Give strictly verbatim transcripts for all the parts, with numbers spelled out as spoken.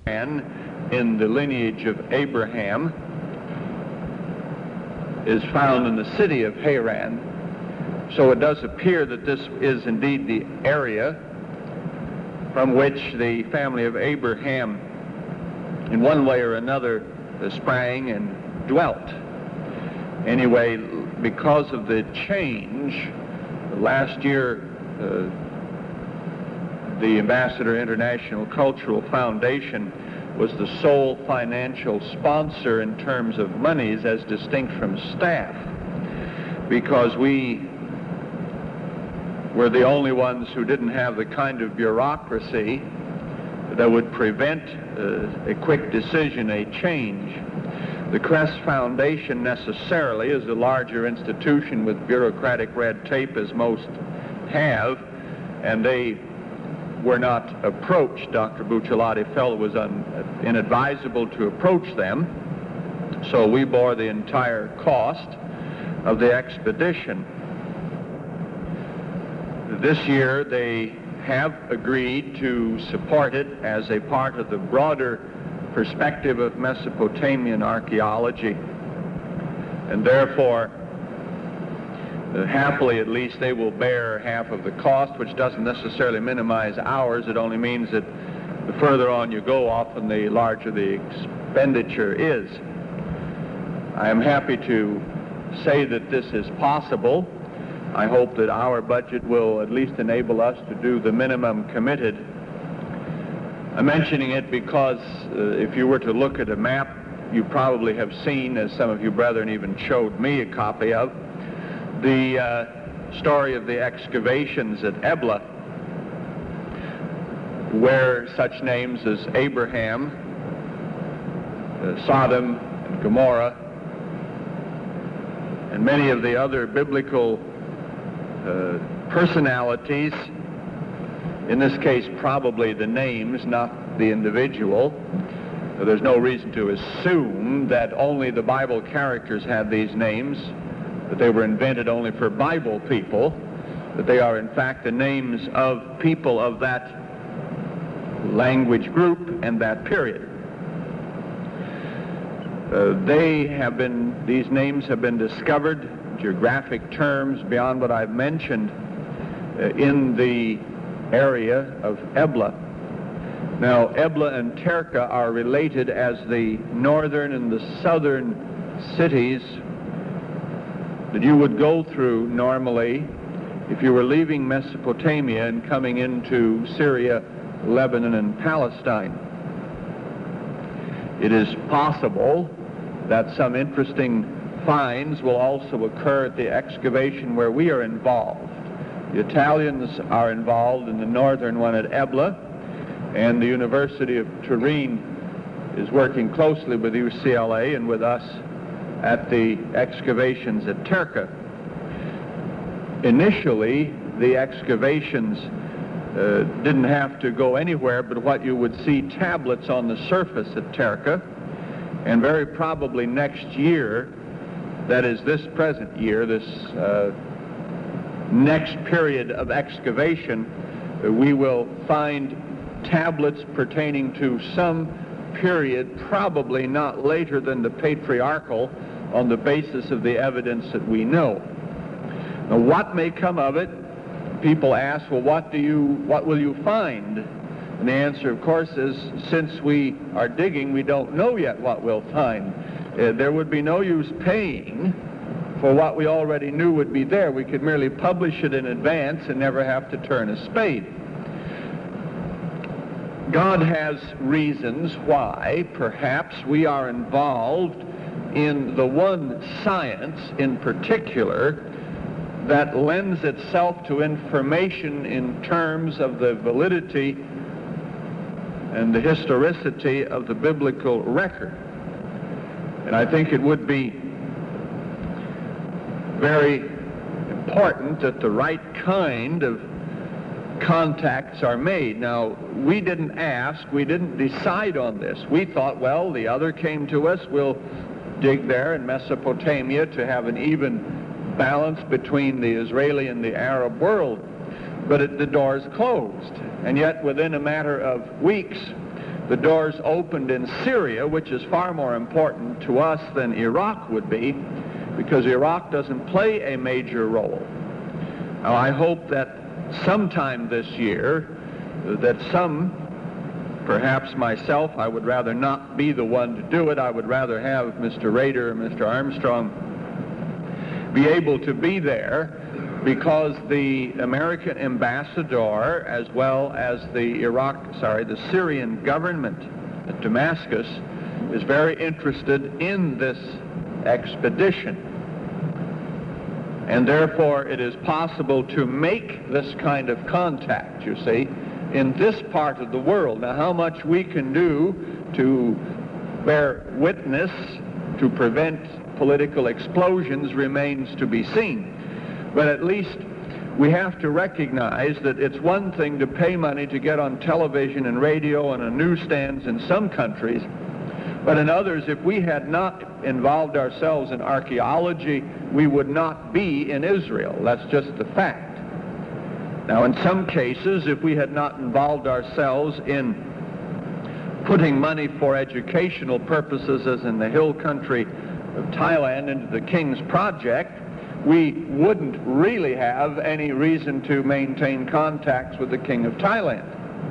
man in the lineage of Abraham is found in the city of Haran. So it does appear that this is indeed the area from which the family of Abraham, in one way or another, sprang and dwelt. Anyway, because of the change, last year, uh, the Ambassador International Cultural Foundation was the sole financial sponsor in terms of monies as distinct from staff, because we were the only ones who didn't have the kind of bureaucracy that would prevent uh, a quick decision, a change. The Crest Foundation necessarily is a larger institution with bureaucratic red tape, as most have, and they were not approached. Doctor Bucciolati felt it was un, inadvisable to approach them, so we bore the entire cost of the expedition. This year they have agreed to support it as a part of the broader perspective of Mesopotamian archaeology, and therefore Uh, happily, at least, they will bear half of the cost, which doesn't necessarily minimize ours. It only means that the further on you go, often the larger the expenditure is. I am happy to say that this is possible. I hope that our budget will at least enable us to do the minimum committed. I'm mentioning it because uh, if you were to look at a map, you probably have seen, as some of you brethren even showed me a copy of, the uh, story of the excavations at Ebla, where such names as Abraham, uh, Sodom, and Gomorrah, and many of the other biblical uh, personalities, in this case probably the names, not the individual. There's no reason to assume that only the Bible characters have these names, that they were invented only for Bible people, that they are in fact the names of people of that language group and that period. Uh, they have been, these names have been discovered, geographic terms beyond what I've mentioned, uh, in the area of Ebla. Now, Ebla and Terka are related as the northern and the southern cities that you would go through normally if you were leaving Mesopotamia and coming into Syria, Lebanon, and Palestine. It is possible that some interesting finds will also occur at the excavation where we are involved. The Italians are involved in the northern one at Ebla, and the University of Turin is working closely with U C L A and with us at the excavations at Terka. Initially, the excavations uh, didn't have to go anywhere but what you would see tablets on the surface at Terka, and very probably next year, that is this present year, this uh, next period of excavation, uh, we will find tablets pertaining to some period, probably not later than the patriarchal, on the basis of the evidence that we know. Now, what may come of it? People ask, well, what do you, what will you find? And the answer, of course, is since we are digging, we don't know yet what we'll find. Uh, there would be no use paying for what we already knew would be there. We could merely publish it in advance and never have to turn a spade. God has reasons why perhaps we are involved in the one science in particular that lends itself to information in terms of the validity and the historicity of the biblical record. And I think it would be very important that the right kind of contacts are made. Now, we didn't ask, we didn't decide on this. We thought, well, the other came to us, we'll dig there in Mesopotamia to have an even balance between the Israeli and the Arab world. But it, the doors closed. And yet, within a matter of weeks, the doors opened in Syria, which is far more important to us than Iraq would be, because Iraq doesn't play a major role. Now, I hope that sometime this year that some, perhaps myself, I would rather not be the one to do it. I would rather have Mister Rader and Mister Armstrong be able to be there, because the American ambassador, as well as the Iraq, sorry, the Syrian government at Damascus, is very interested in this expedition. And therefore, it is possible to make this kind of contact, you see, in this part of the world. Now, how much we can do to bear witness to prevent political explosions remains to be seen. But at least we have to recognize that it's one thing to pay money to get on television and radio and on newsstands in some countries, but in others, if we had not involved ourselves in archaeology, we would not be in Israel. That's just the fact. Now, in some cases, if we had not involved ourselves in putting money for educational purposes, as in the hill country of Thailand, into the King's Project, we wouldn't really have any reason to maintain contacts with the King of Thailand.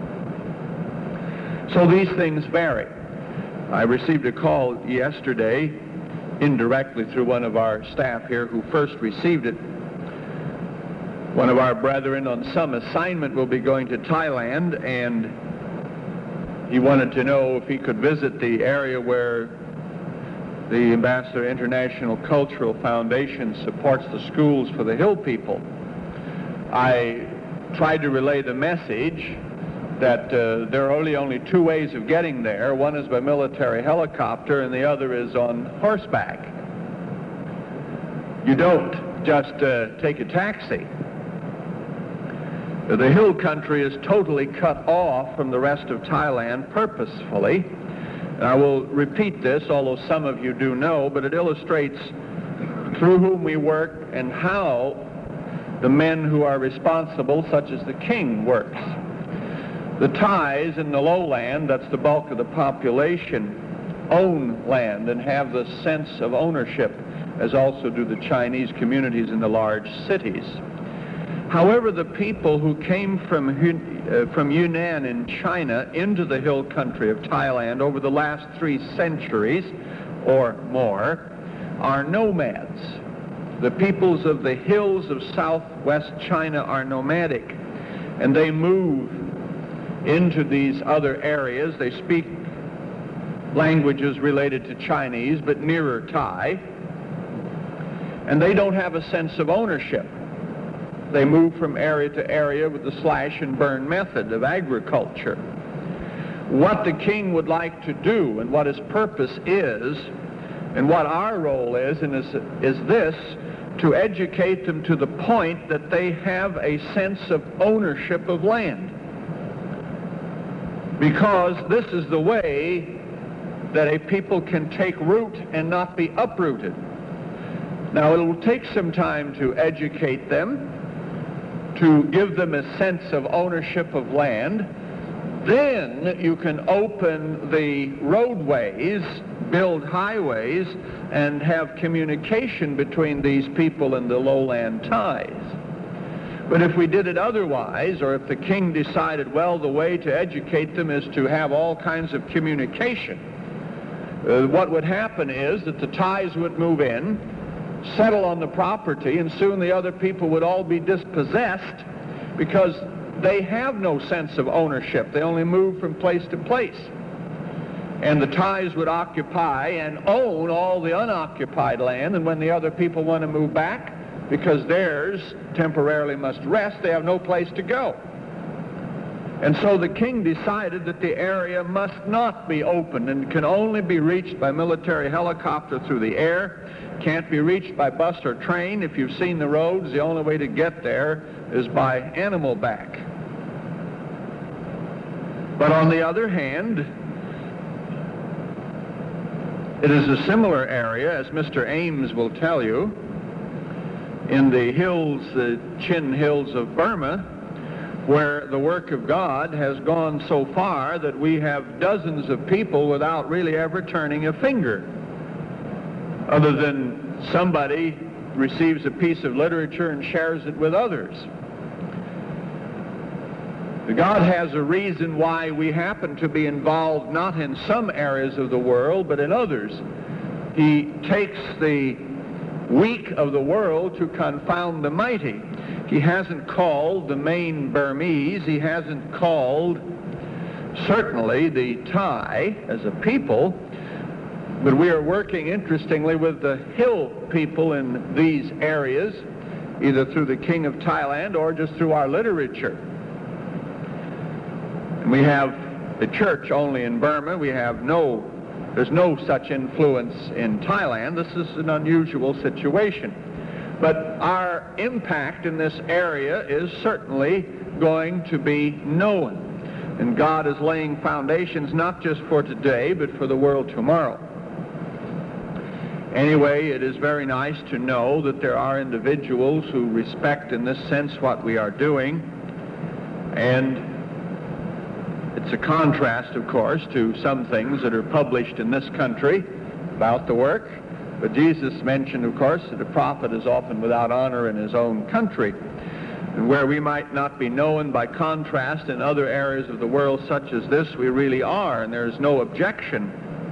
So these things vary. I received a call yesterday, indirectly through one of our staff here who first received it. One of our brethren on some assignment will be going to Thailand, and he wanted to know if he could visit the area where the Ambassador International Cultural Foundation supports the schools for the Hill people. I tried to relay the message that uh, there are only, only two ways of getting there. One is by military helicopter, and the other is on horseback. You don't just uh, take a taxi. The hill country is totally cut off from the rest of Thailand purposefully. And I will repeat this, although some of you do know, but it illustrates through whom we work and how the men who are responsible, such as the king, works. The Thais in the lowland, that's the bulk of the population, own land and have the sense of ownership, as also do the Chinese communities in the large cities. However, the people who came from, uh, from Yunnan in China into the hill country of Thailand over the last three centuries or more are nomads. The peoples of the hills of southwest China are nomadic, and they move into these other areas. They speak languages related to Chinese, but nearer Thai, and they don't have a sense of ownership. They move from area to area with the slash and burn method of agriculture. What the king would like to do and what his purpose is and what our role is, and is, is this, to educate them to the point that they have a sense of ownership of land. Because this is the way that a people can take root and not be uprooted. Now, it will take some time to educate them, to give them a sense of ownership of land. Then you can open the roadways, build highways, and have communication between these people and the lowland Thais. But if we did it otherwise, or if the king decided, well, the way to educate them is to have all kinds of communication, uh, what would happen is that the Thais would move in, settle on the property, and soon the other people would all be dispossessed because they have no sense of ownership. They only move from place to place. And the Thais would occupy and own all the unoccupied land, and when the other people want to move back, because theirs temporarily must rest, they have no place to go. And so the king decided that the area must not be opened and can only be reached by military helicopter through the air. Can't be reached by bus or train. If you've seen the roads, the only way to get there is by animal back. But on the other hand, it is a similar area, as Mister Ames will tell you, in the hills, the Chin Hills of Burma, where the work of God has gone so far that we have dozens of people without really ever turning a finger, other than somebody receives a piece of literature and shares it with others. God has a reason why we happen to be involved not in some areas of the world, but in others. He takes the weak of the world to confound the mighty. He hasn't called the main Burmese, he hasn't called certainly the Thai as a people, but we are working interestingly with the hill people in these areas, either through the King of Thailand or just through our literature. And we have the church only in Burma. We have no, there's no such influence in Thailand. This is an unusual situation. But our impact in this area is certainly going to be known. And God is laying foundations not just for today, but for the world tomorrow. Anyway, it is very nice to know that there are individuals who respect in this sense what we are doing. And it's a contrast, of course, to some things that are published in this country about the work. But Jesus mentioned, of course, that a prophet is often without honor in his own country. And where we might not be known, by contrast, in other areas of the world such as this, we really are, and there is no objection.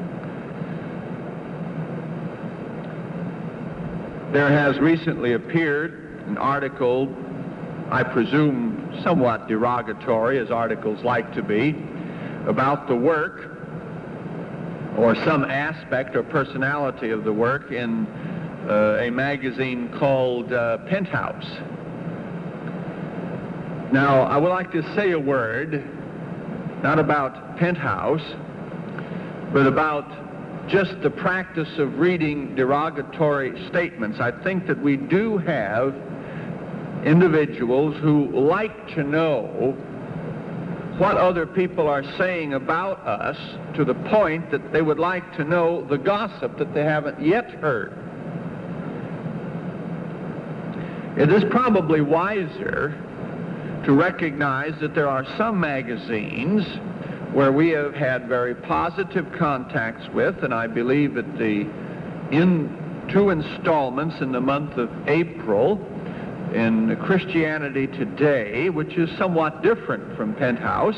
There has recently appeared an article, I presume somewhat derogatory, as articles like to be, about the work or some aspect or personality of the work in uh, a magazine called uh, Penthouse. Now, I would like to say a word, not about Penthouse, but about just the practice of reading derogatory statements. I think that we do have individuals who like to know what other people are saying about us, to the point that they would like to know the gossip that they haven't yet heard. It is probably wiser to recognize that there are some magazines where we have had very positive contacts with, and I believe that the in two installments in the month of April in Christianity Today, which is somewhat different from Penthouse,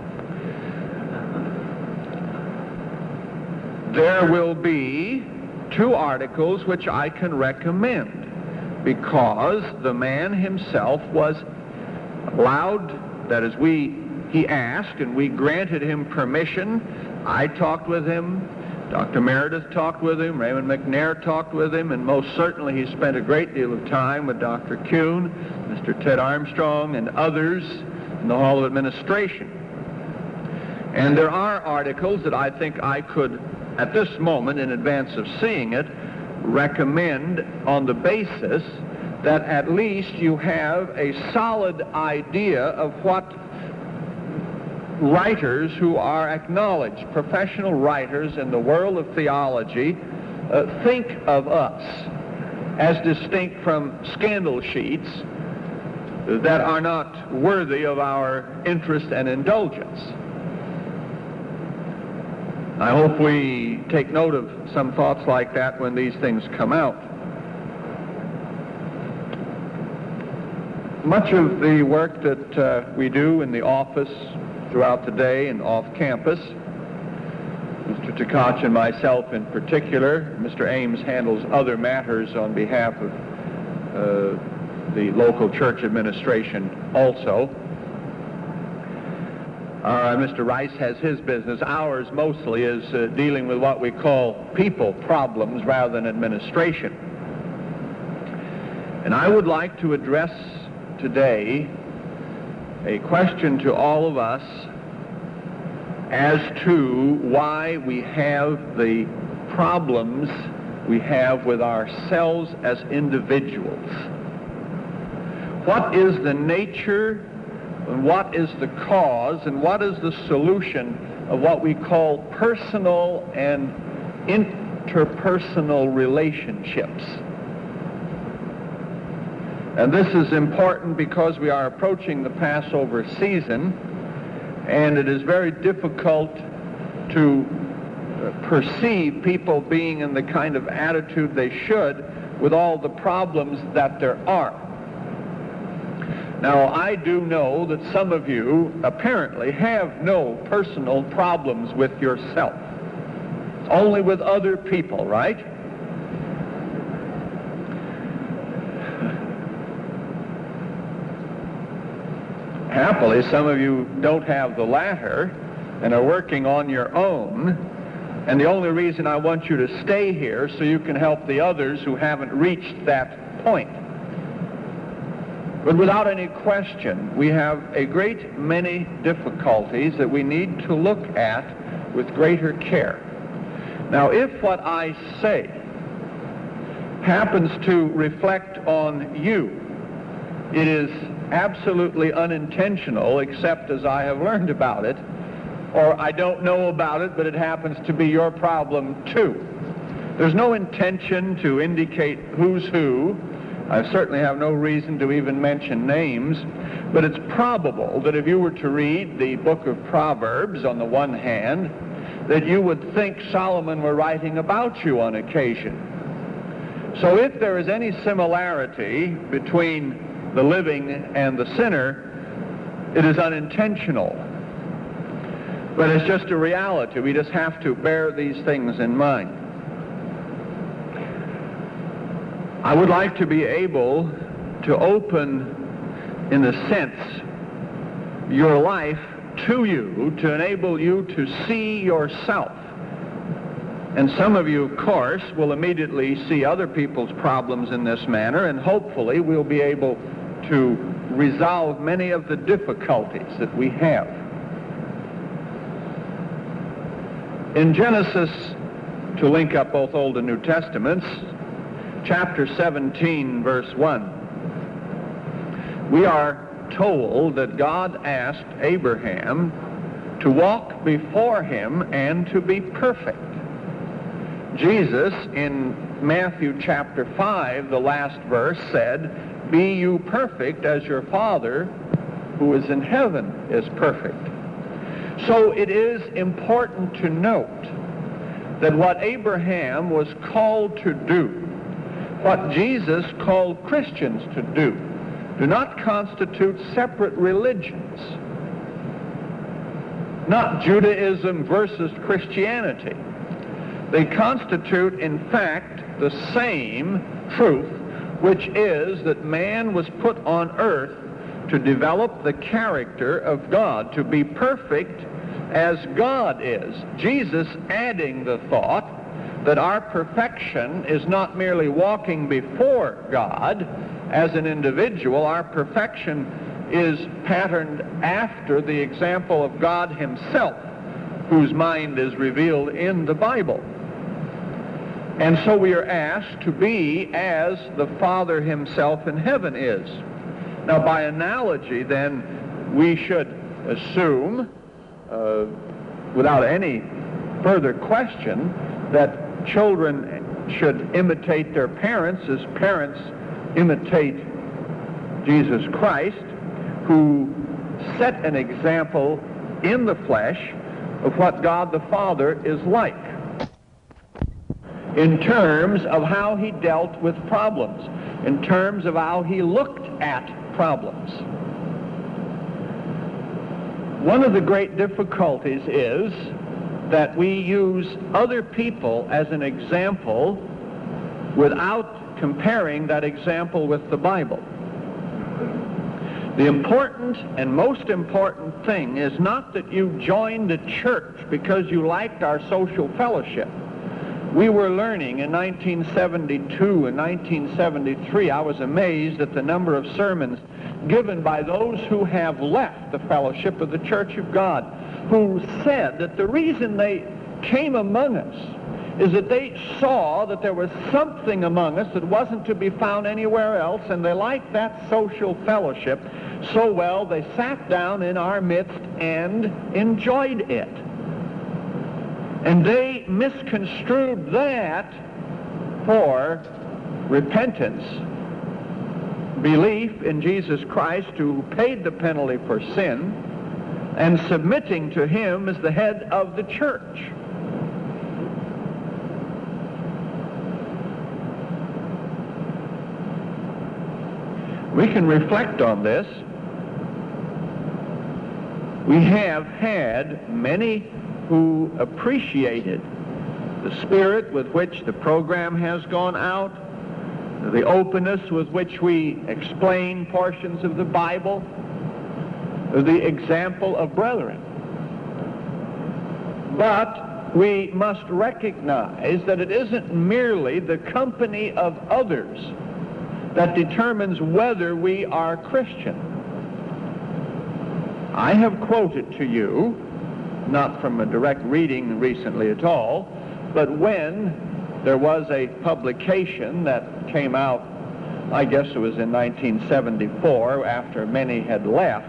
there will be two articles which I can recommend, because the man himself was allowed, that is, we he asked and we granted him permission. I talked with him, Doctor Meredith talked with him, Raymond McNair talked with him, and most certainly he spent a great deal of time with Doctor Kuhn, Mister Ted Armstrong, and others in the Hall of Administration. And there are articles that I think I could, at this moment, in advance of seeing it, recommend on the basis that at least you have a solid idea of what writers who are acknowledged, professional writers in the world of theology, uh, think of us, as distinct from scandal sheets that are not worthy of our interest and indulgence. I hope we take note of some thoughts like that when these things come out. Much of the work that uh, we do in the office throughout the day and off campus, Mister Tkach and myself in particular, Mister Ames handles other matters on behalf of uh, the local church administration also. Uh, Mister Rice has his business. Ours mostly is uh, dealing with what we call people problems rather than administration. And I would like to address today a question to all of us as to why we have the problems we have with ourselves as individuals. What is the nature and what is the cause and what is the solution of what we call personal and interpersonal relationships? And this is important because we are approaching the Passover season, and it is very difficult to perceive people being in the kind of attitude they should with all the problems that there are. Now, I do know that some of you apparently have no personal problems with yourself, only with other people, right? Happily, some of you don't have the latter and are working on your own. And the only reason I want you to stay here so you can help the others who haven't reached that point. But without any question, we have a great many difficulties that we need to look at with greater care. Now, if what I say happens to reflect on you, it is absolutely unintentional, except as I have learned about it, or I don't know about it, but it happens to be your problem too. There's no intention to indicate who's who. I certainly have no reason to even mention names, but it's probable that if you were to read the book of Proverbs on the one hand, that you would think Solomon were writing about you on occasion. So if there is any similarity between the living and the sinner, it is unintentional. But it's just a reality. We just have to bear these things in mind. I would like to be able to open, in a sense, your life to you, to enable you to see yourself. And some of you, of course, will immediately see other people's problems in this manner, and hopefully we'll be able to resolve many of the difficulties that we have. In Genesis, to link up both Old and New Testaments, chapter seventeen, verse one, we are told that God asked Abraham to walk before him and to be perfect. Jesus, in Matthew chapter five, the last verse, said, "Be you perfect as your Father who is in heaven is perfect." So it is important to note that what Abraham was called to do, what Jesus called Christians to do, do not constitute separate religions. Not Judaism versus Christianity. They constitute, in fact, the same truth, which is that man was put on earth to develop the character of God, to be perfect as God is. Jesus adding the thought that our perfection is not merely walking before God as an individual. Our perfection is patterned after the example of God himself, whose mind is revealed in the Bible. And so we are asked to be as the Father himself in heaven is. Now, by analogy, then, we should assume, uh, without any further question, that children should imitate their parents as parents imitate Jesus Christ, who set an example in the flesh of what God the Father is like, in terms of how he dealt with problems, in terms of how he looked at problems. One of the great difficulties is that we use other people as an example without comparing that example with the Bible. The important and most important thing is not that you joined the church because you liked our social fellowship. We were learning in nineteen seventy-two and nineteen seventy-three. I was amazed at the number of sermons given by those who have left the fellowship of the Church of God, who said that the reason they came among us is that they saw that there was something among us that wasn't to be found anywhere else, and they liked that social fellowship so well they sat down in our midst and enjoyed it. And they misconstrued that for repentance. belief in Jesus Christ, who paid the penalty for sin, and submitting to him as the head of the church. We can reflect on this. We have had many who appreciated the spirit with which the program has gone out, the openness with which we explain portions of the Bible, the example of brethren. But we must recognize that it isn't merely the company of others that determines whether we are Christian. I have quoted to you, not from a direct reading recently at all, but when there was a publication that came out, I guess it was in nineteen seventy-four, after many had left,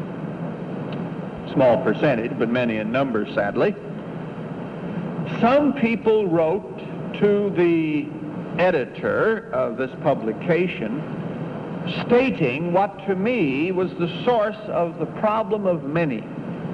small percentage, but many in number, sadly. Some people wrote to the editor of this publication stating what to me was the source of the problem of many.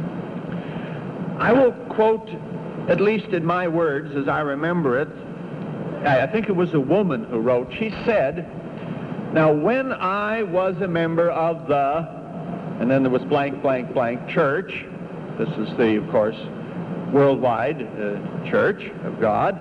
I will quote, at least in my words as I remember it, I think it was a woman who wrote. She said, "Now when I was a member of the," and then there was blank, blank, blank, church. This is the, of course, worldwide uh, church of God.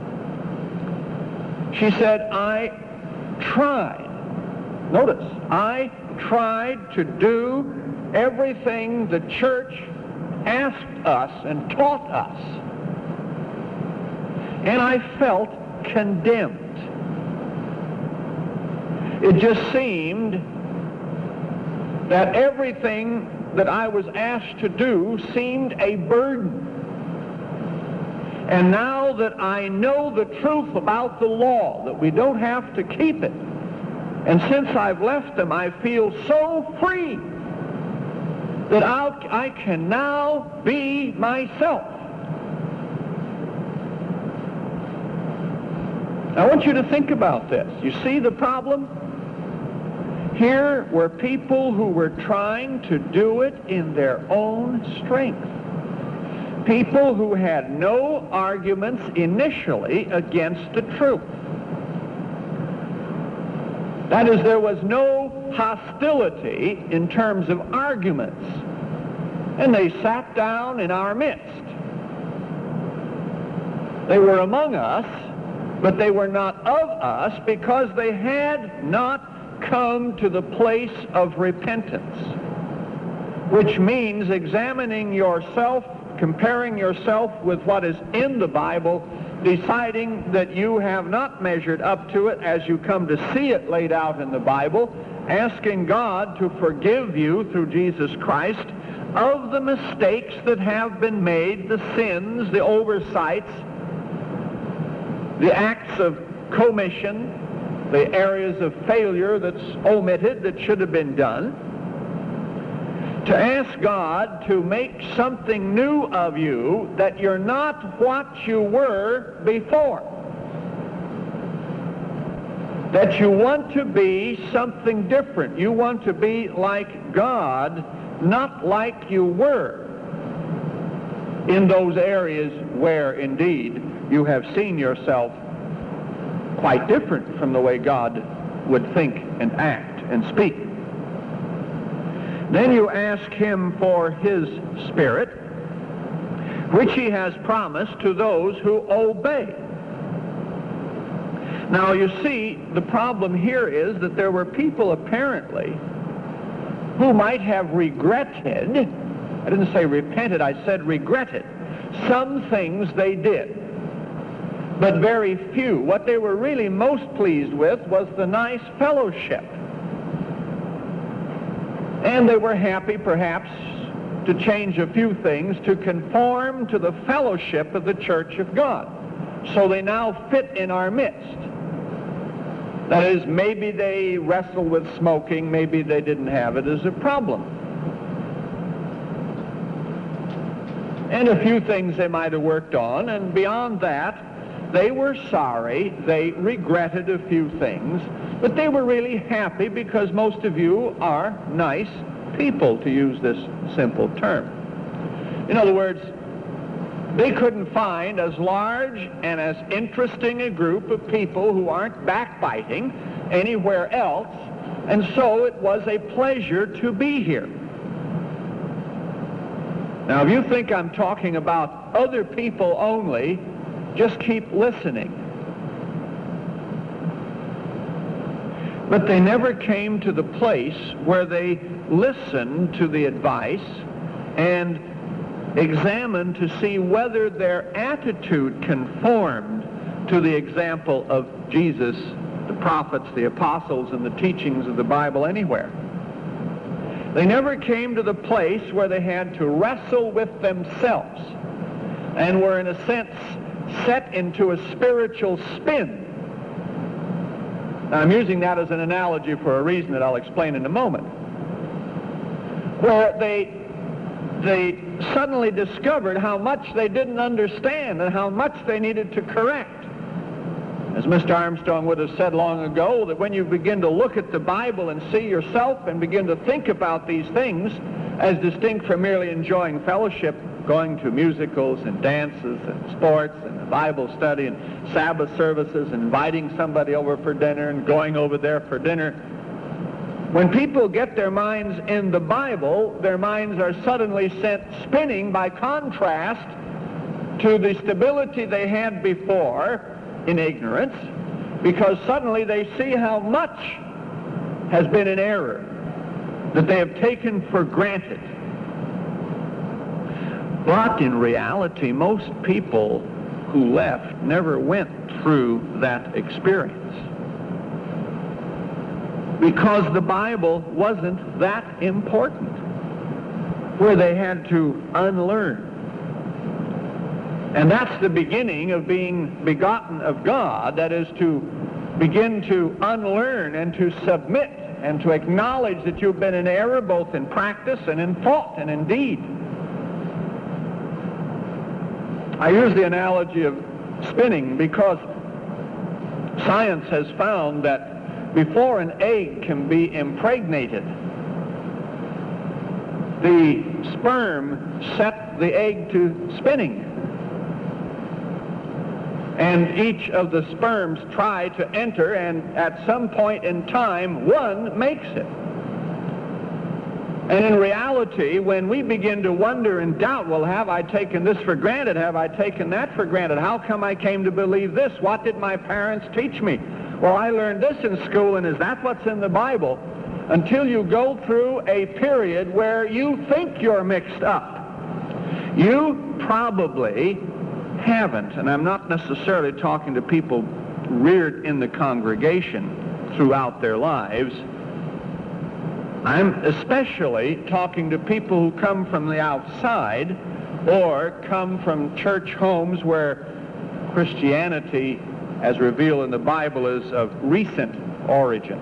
She said, "I tried, notice, I tried to do everything the church asked us and taught us, and I felt condemned. It just seemed that everything that I was asked to do seemed a burden. And now that I know the truth about the law, that we don't have to keep it, and since I've left them, I feel so free that I'll, I can now be myself." I want you to think about this. You see the problem? Here were people who were trying to do it in their own strength. People who had no arguments initially against the truth. That is, there was no hostility in terms of arguments. And they sat down in our midst. They were among us, but they were not of us because they had not come to the place of repentance, which means examining yourself, comparing yourself with what is in the Bible, deciding that you have not measured up to it as you come to see it laid out in the Bible, asking God to forgive you through Jesus Christ of the mistakes that have been made, the sins, the oversights, the acts of commission, the areas of failure that's omitted that should have been done, to ask God to make something new of you, that you're not what you were before, that you want to be something different. You want to be like God, not like you were in those areas where indeed you have seen yourself quite different from the way God would think and act and speak. Then you ask him for his Spirit, which he has promised to those who obey. Now you see, the problem here is that there were people apparently who might have regretted, I didn't say repented, I said regretted, some things they did, but very few. What they were really most pleased with was the nice fellowship. And they were happy, perhaps, to change a few things to conform to the fellowship of the Church of God. So they now fit in our midst. That is, maybe they wrestle with smoking, maybe they didn't have it as a problem. And a few things they might have worked on, and beyond that, they were sorry, they regretted a few things, but they were really happy because most of you are nice people, to use this simple term. In other words, they couldn't find as large and as interesting a group of people who aren't backbiting anywhere else, and so it was a pleasure to be here. Now, if you think I'm talking about other people only, just keep listening. But they never came to the place where they listened to the advice and examined to see whether their attitude conformed to the example of Jesus, the prophets, the apostles, and the teachings of the Bible anywhere. They never came to the place where they had to wrestle with themselves and were, in a sense, set into a spiritual spin. Now, I'm using that as an analogy for a reason that I'll explain in a moment, where they they suddenly discovered how much they didn't understand and how much they needed to correct. As Mister Armstrong would have said long ago, that when you begin to look at the Bible and see yourself and begin to think about these things as distinct from merely enjoying fellowship, going to musicals and dances and sports and Bible study and Sabbath services, inviting somebody over for dinner and going over there for dinner, when people get their minds in the Bible, their minds are suddenly sent spinning by contrast to the stability they had before in ignorance, because suddenly they see how much has been in error that they have taken for granted. But in reality, most people who left never went through that experience, because the Bible wasn't that important, where they had to unlearn. And that's the beginning of being begotten of God, that is to begin to unlearn and to submit and to acknowledge that you've been in error both in practice and in thought and in deed. I use the analogy of spinning because science has found that before an egg can be impregnated, the sperm set the egg to spinning. And each of the sperms try to enter, and at some point in time, one makes it. And in reality, when we begin to wonder and doubt, well, have I taken this for granted? Have I taken that for granted? How come I came to believe this? What did my parents teach me? Well, I learned this in school, and is that what's in the Bible? Until you go through a period where you think you're mixed up. You probably haven't, and I'm not necessarily talking to people reared in the congregation throughout their lives. I'm especially talking to people who come from the outside or come from church homes where Christianity, as revealed in the Bible, is of recent origin.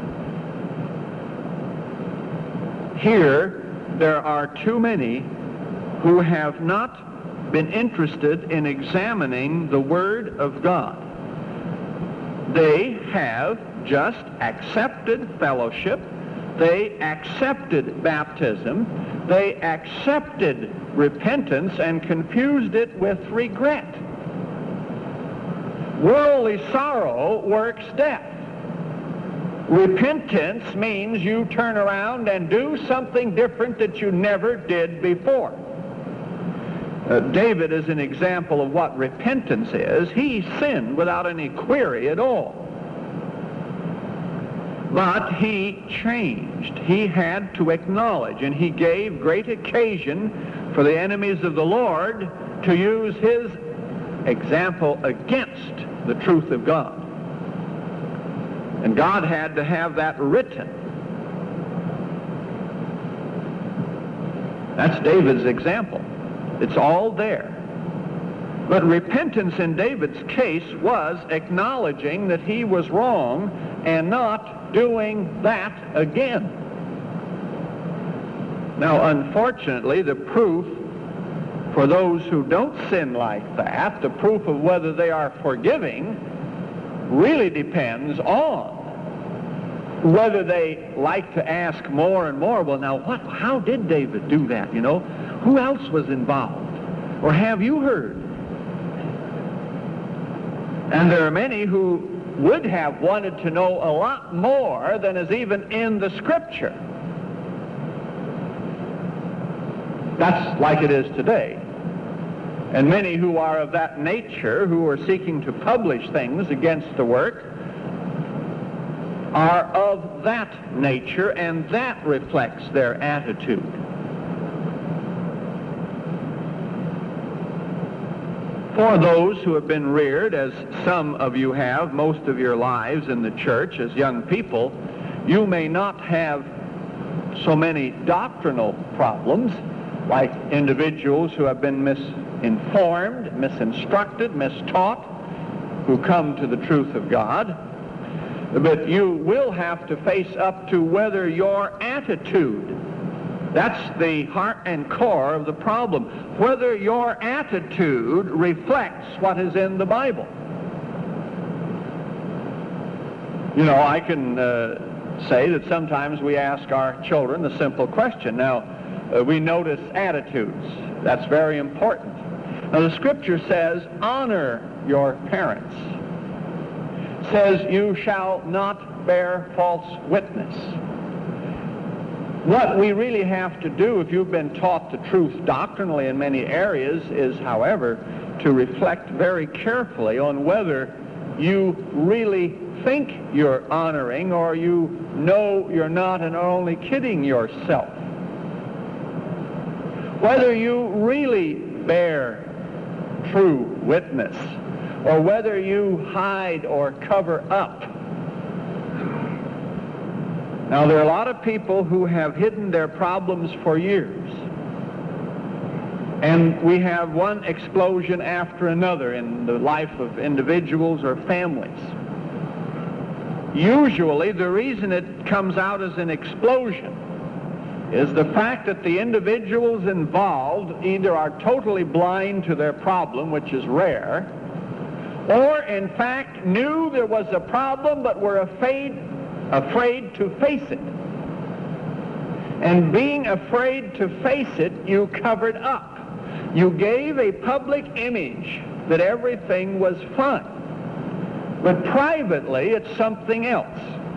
Here, there are too many who have not been interested in examining the Word of God. They have just accepted fellowship. They accepted baptism. They accepted repentance and confused it with regret. Worldly sorrow works death. Repentance means you turn around and do something different that you never did before. Uh, David is an example of what repentance is. He sinned without any query at all. But he changed. He had to acknowledge, and he gave great occasion for the enemies of the Lord to use his example against the truth of God. And God had to have that written. That's David's example. It's all there. But repentance in David's case was acknowledging that he was wrong and not doing that again. Now, unfortunately, the proof for those who don't sin like that, the proof of whether they are forgiving really depends on whether they like to ask more and more, well, now, what? How did David do that, you know? Who else was involved? Or have you heard? And there are many who would have wanted to know a lot more than is even in the Scripture. That's like it is today. And many who are of that nature, who are seeking to publish things against the work, are of that nature, and that reflects their attitude. For those who have been reared, as some of you have, most of your lives in the church as young people, you may not have so many doctrinal problems like individuals who have been misinformed, misinstructed, mistaught, who come to the truth of God. But you will have to face up to whether your attitude, that's the heart and core of the problem, whether your attitude reflects what is in the Bible. You know, I can uh, say that sometimes we ask our children the simple question. Now, uh, we notice attitudes. That's very important. Now, the Scripture says, honor your parents. Says, you shall not bear false witness. What we really have to do, if you've been taught the truth doctrinally in many areas, is, however, to reflect very carefully on whether you really think you're honoring or you know you're not and are only kidding yourself. Whether you really bear true witness or whether you hide or cover up. Now, there are a lot of people who have hidden their problems for years. And we have one explosion after another in the life of individuals or families. Usually, the reason it comes out as an explosion is the fact that the individuals involved either are totally blind to their problem, which is rare, or in fact knew there was a problem but were afraid, afraid to face it. And being afraid to face it, you covered up. You gave a public image that everything was fine. But privately, it's something else.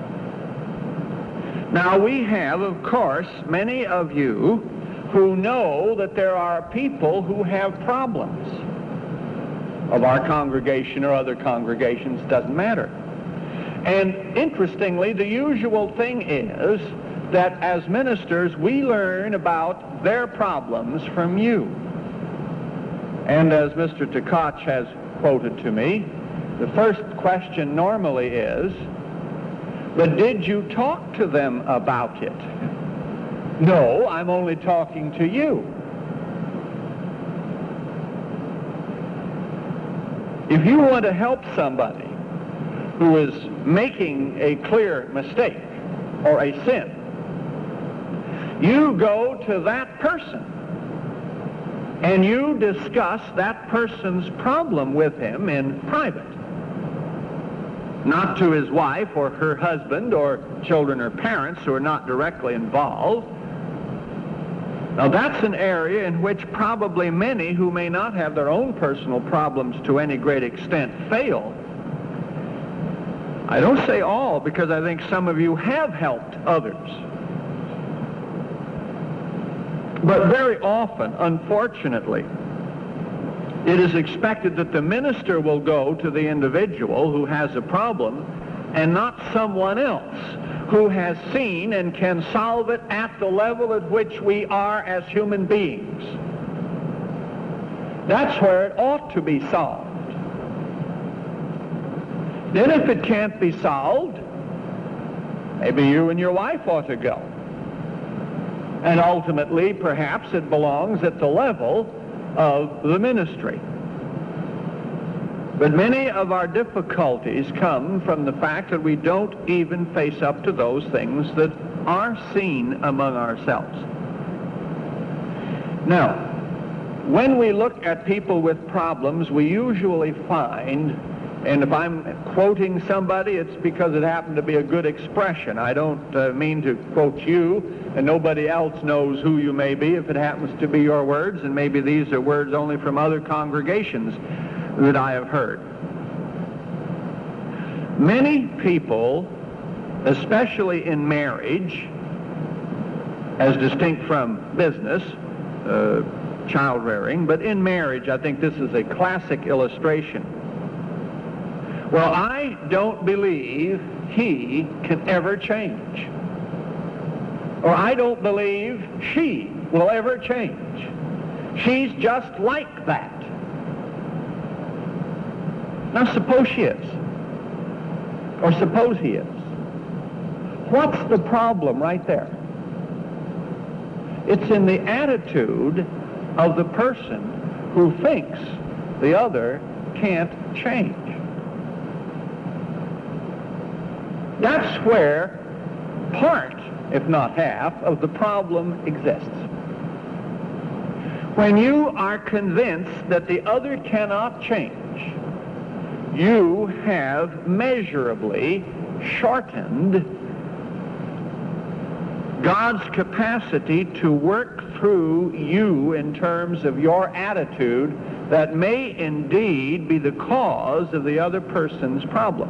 Now, we have, of course, many of you who know that there are people who have problems. Of our congregation or other congregations, doesn't matter. And interestingly, the usual thing is that as ministers, we learn about their problems from you. And as Mister Tkach has quoted to me, the first question normally is, but did you talk to them about it? No, I'm only talking to you. If you want to help somebody who is making a clear mistake or a sin, you go to that person and you discuss that person's problem with him in private. Not to his wife or her husband or children or parents who are not directly involved. Now, that's an area in which probably many who may not have their own personal problems to any great extent fail. I don't say all, because I think some of you have helped others. But very often, unfortunately, it is expected that the minister will go to the individual who has a problem and not someone else who has seen and can solve it at the level at which we are as human beings. That's where it ought to be solved. Then if it can't be solved, maybe you and your wife ought to go. And ultimately, perhaps it belongs at the level of the ministry. But many of our difficulties come from the fact that we don't even face up to those things that are seen among ourselves. Now, when we look at people with problems, we usually find, and if I'm quoting somebody, it's because it happened to be a good expression. I don't uh, mean to quote you, and nobody else knows who you may be if it happens to be your words, and maybe these are words only from other congregations that I have heard. Many people, especially in marriage, as distinct from business, uh, child rearing, but in marriage, I think this is a classic illustration. Well, I don't believe he can ever change. Or I don't believe she will ever change. She's just like that. Now suppose she is. Or suppose he is. What's the problem right there? It's in the attitude of the person who thinks the other can't change. That's where part, if not half, of the problem exists. When you are convinced that the other cannot change, you have measurably shortened God's capacity to work through you in terms of your attitude that may indeed be the cause of the other person's problem.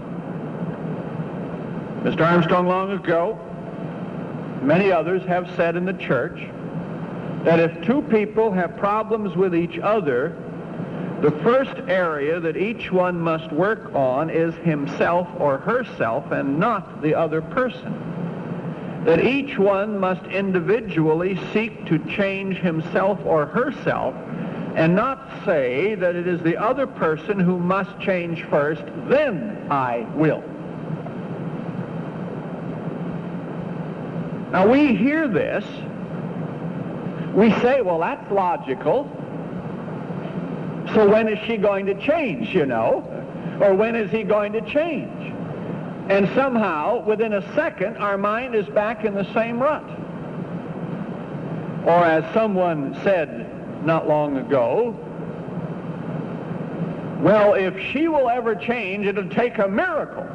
Mister Armstrong long ago, many others have said in the church, that if two people have problems with each other, the first area that each one must work on is himself or herself and not the other person. That each one must individually seek to change himself or herself and not say that it is the other person who must change first, then I will. Now we hear this, we say, well, that's logical. So when is she going to change, you know? Or when is he going to change? And somehow, within a second, our mind is back in the same rut. Or as someone said not long ago, well, if she will ever change, it'll take a miracle.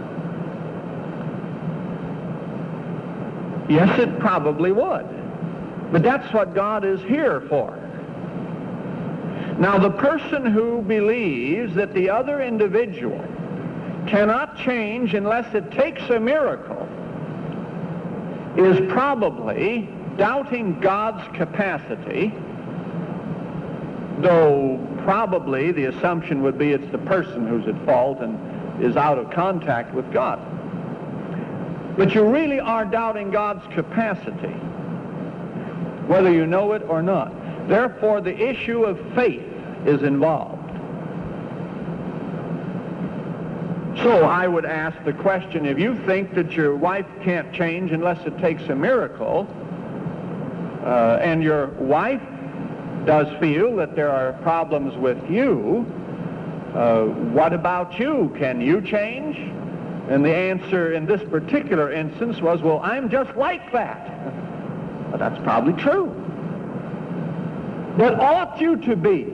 Yes, it probably would. But that's what God is here for. Now, the person who believes that the other individual cannot change unless it takes a miracle is probably doubting God's capacity, though probably the assumption would be it's the person who's at fault and is out of contact with God. But you really are doubting God's capacity, whether you know it or not. Therefore, the issue of faith is involved. So I would ask the question, if you think that your wife can't change unless it takes a miracle, uh, and your wife does feel that there are problems with you, uh, what about you? Can you change? And the answer in this particular instance was, well, I'm just like that. Well, that's probably true. But ought you to be?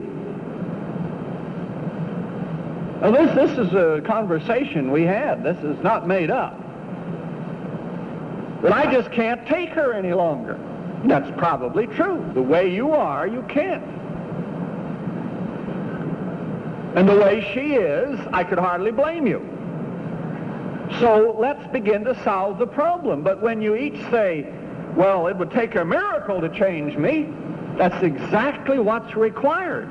Now, this, this is a conversation we had. This is not made up. But I just can't take her any longer. That's probably true. The way you are, you can't. And the way she is, I could hardly blame you. So let's begin to solve the problem. But when you each say, well, it would take a miracle to change me, that's exactly what's required.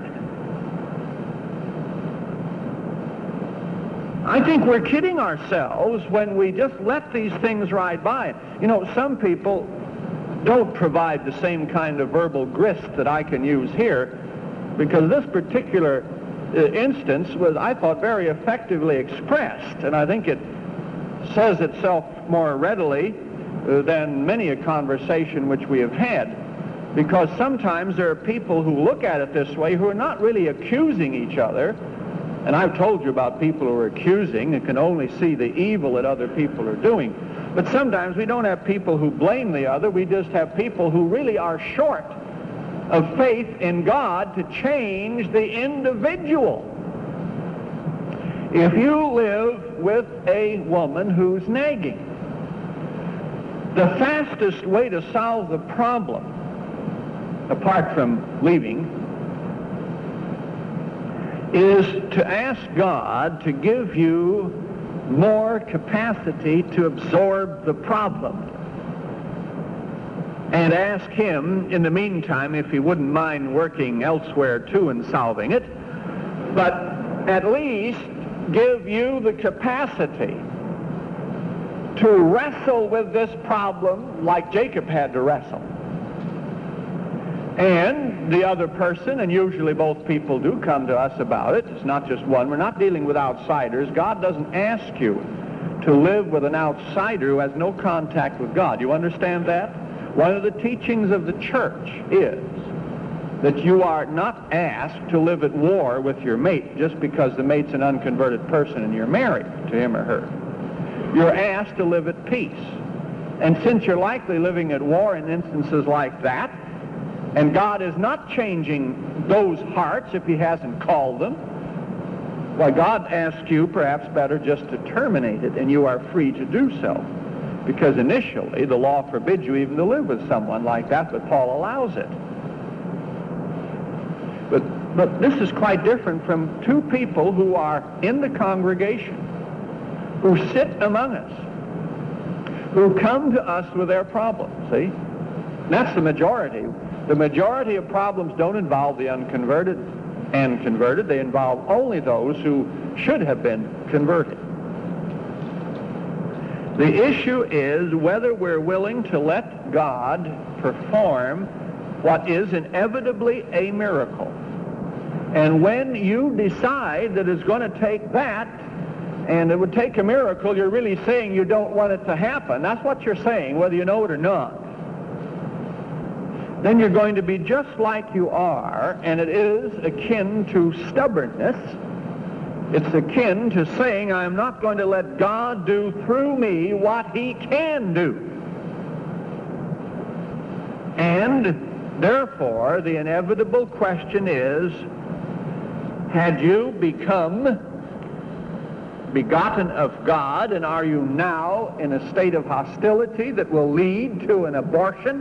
I think we're kidding ourselves when we just let these things ride by. You know, some people don't provide the same kind of verbal grist that I can use here, because this particular uh, instance was, I thought, very effectively expressed, and I think it says itself more readily uh, than many a conversation which we have had. Because sometimes there are people who look at it this way who are not really accusing each other. And I've told you about people who are accusing and can only see the evil that other people are doing. But sometimes we don't have people who blame the other. We just have people who really are short of faith in God to change the individual. If you live with a woman who's nagging, the fastest way to solve the problem, apart from leaving, is to ask God to give you more capacity to absorb the problem. And ask Him, in the meantime, if He wouldn't mind working elsewhere too and solving it, but at least give you the capacity to wrestle with this problem like Jacob had to wrestle. And the other person, and usually both people do come to us about it, it's not just one, we're not dealing with outsiders. God doesn't ask you to live with an outsider who has no contact with God. You understand that? One of the teachings of the church is that you are not asked to live at war with your mate just because the mate's an unconverted person and you're married to him or her. You're asked to live at peace. And since you're likely living at war in instances like that, and God is not changing those hearts if He hasn't called them, why, God asks you perhaps better just to terminate it, and you are free to do so. Because initially the law forbids you even to live with someone like that, but Paul allows it. But, but this is quite different from two people who are in the congregation, who sit among us, who come to us with their problems, see? That's the majority. The majority of problems don't involve the unconverted and converted. They involve only those who should have been converted. The issue is whether we're willing to let God perform what is inevitably a miracle. And when you decide that it's going to take that, and it would take a miracle, you're really saying you don't want it to happen. That's what you're saying, whether you know it or not. Then you're going to be just like you are, and it is akin to stubbornness. It's akin to saying, I'm not going to let God do through me what He can do. And therefore, the inevitable question is, had you become begotten of God, and are you now in a state of hostility that will lead to an abortion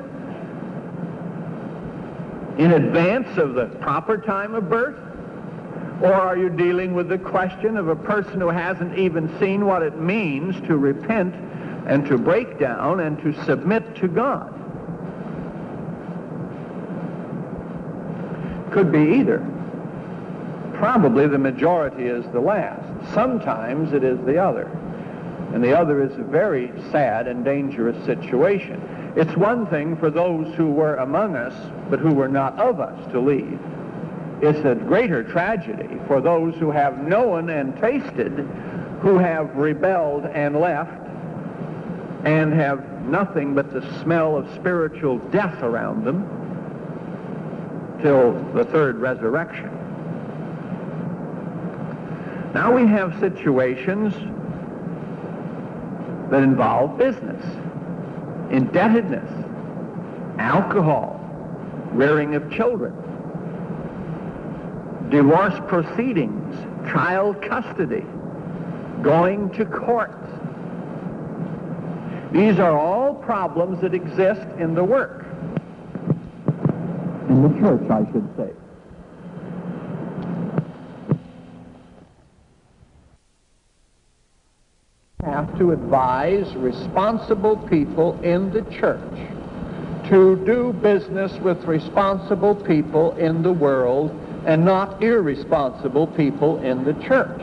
in advance of the proper time of birth? Or are you dealing with the question of a person who hasn't even seen what it means to repent and to break down and to submit to God? Could be either. Probably the majority is the last. Sometimes it is the other. And the other is a very sad and dangerous situation. It's one thing for those who were among us, but who were not of us, to leave. It's a greater tragedy for those who have known and tasted, who have rebelled and left, and have nothing but the smell of spiritual death around them till the third resurrection. Now we have situations that involve business, indebtedness, alcohol, rearing of children, divorce proceedings, child custody, going to court. These are all problems that exist in the work. In the church, I should say. Have to advise responsible people in the church to do business with responsible people in the world and not irresponsible people in the church.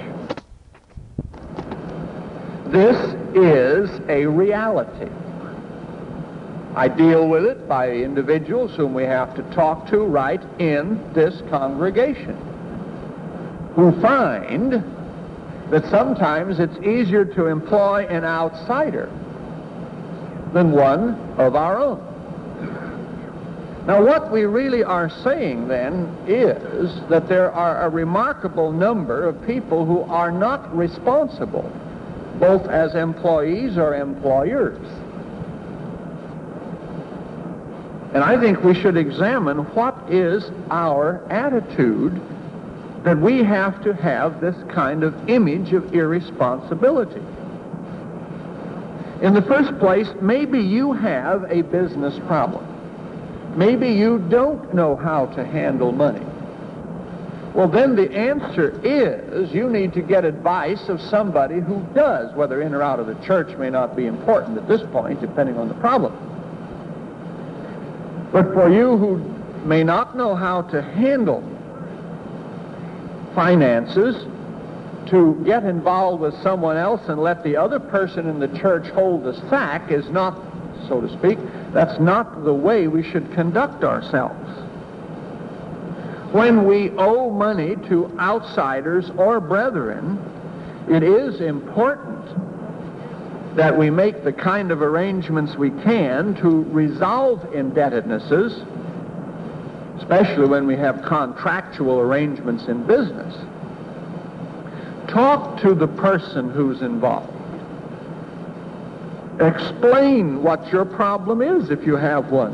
This is a reality. I deal with it by individuals whom we have to talk to right in this congregation, who find that sometimes it's easier to employ an outsider than one of our own. Now, what we really are saying then is that there are a remarkable number of people who are not responsible, both as employees or employers. And I think we should examine what is our attitude that we have to have this kind of image of irresponsibility? In the first place, maybe you have a business problem. Maybe you don't know how to handle money. Well, then the answer is you need to get advice of somebody who does. Whether in or out of the church may not be important at this point, depending on the problem. But for you who may not know how to handle finances, to get involved with someone else and let the other person in the church hold the sack is not, so to speak, that's not the way we should conduct ourselves. When we owe money to outsiders or brethren, it is important that we make the kind of arrangements we can to resolve indebtednesses, especially when we have contractual arrangements in business. Talk to the person who's involved. Explain what your problem is if you have one.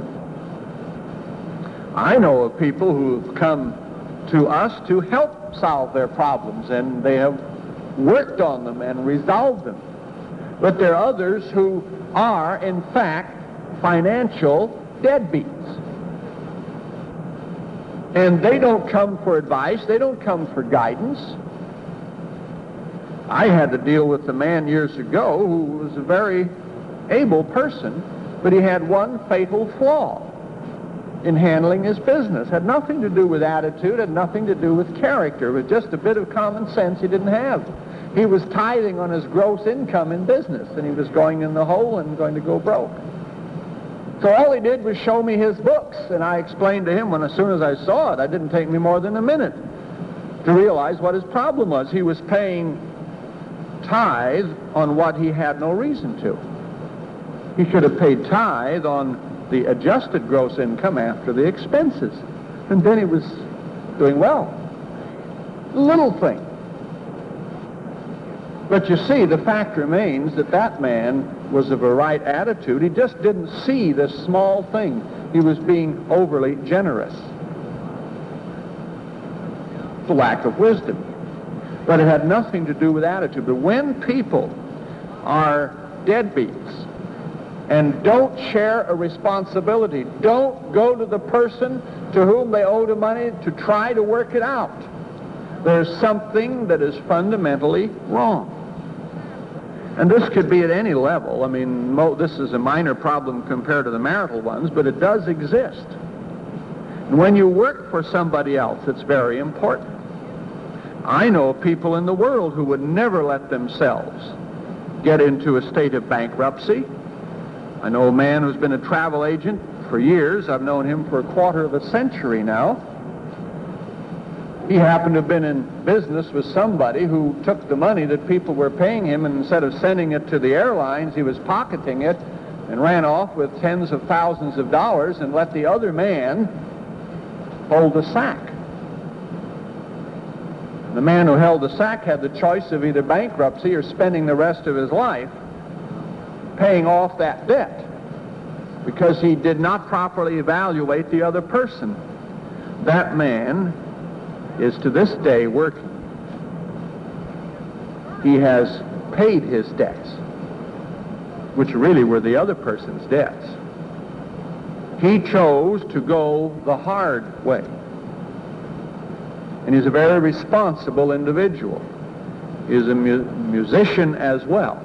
I know of people who've come to us to help solve their problems, and they have worked on them and resolved them. But there are others who are, in fact, financial deadbeats. And they don't come for advice. They don't come for guidance. I had to deal with a man years ago who was a very able person, but he had one fatal flaw in handling his business. Had nothing to do with attitude, had nothing to do with character. It was just a bit of common sense he didn't have. He was tithing on his gross income in business, and he was going in the hole and going to go broke. So all he did was show me his books, and I explained to him when as soon as I saw it, it didn't take me more than a minute to realize what his problem was. He was paying tithe on what he had no reason to. He should have paid tithe on the adjusted gross income after the expenses. And then he was doing well. Little thing. But you see, the fact remains that that man was of a right attitude. He just didn't see this small thing. He was being overly generous. The lack of wisdom. But it had nothing to do with attitude. But when people are deadbeats and don't share a responsibility, don't go to the person to whom they owe the money to try to work it out, there's something that is fundamentally wrong. And this could be at any level. I mean, mo- this is a minor problem compared to the marital ones, but it does exist. And when you work for somebody else, it's very important. I know people in the world who would never let themselves get into a state of bankruptcy. I know a man who's been a travel agent for years. I've known him for a quarter of a century now. He happened to have been in business with somebody who took the money that people were paying him, and instead of sending it to the airlines, he was pocketing it and ran off with tens of thousands of dollars and let the other man hold the sack. The man who held the sack had the choice of either bankruptcy or spending the rest of his life paying off that debt because he did not properly evaluate the other person. That man is to this day working. He has paid his debts, which really were the other person's debts. He chose to go the hard way. And he's a very responsible individual. He's a mu- musician as well.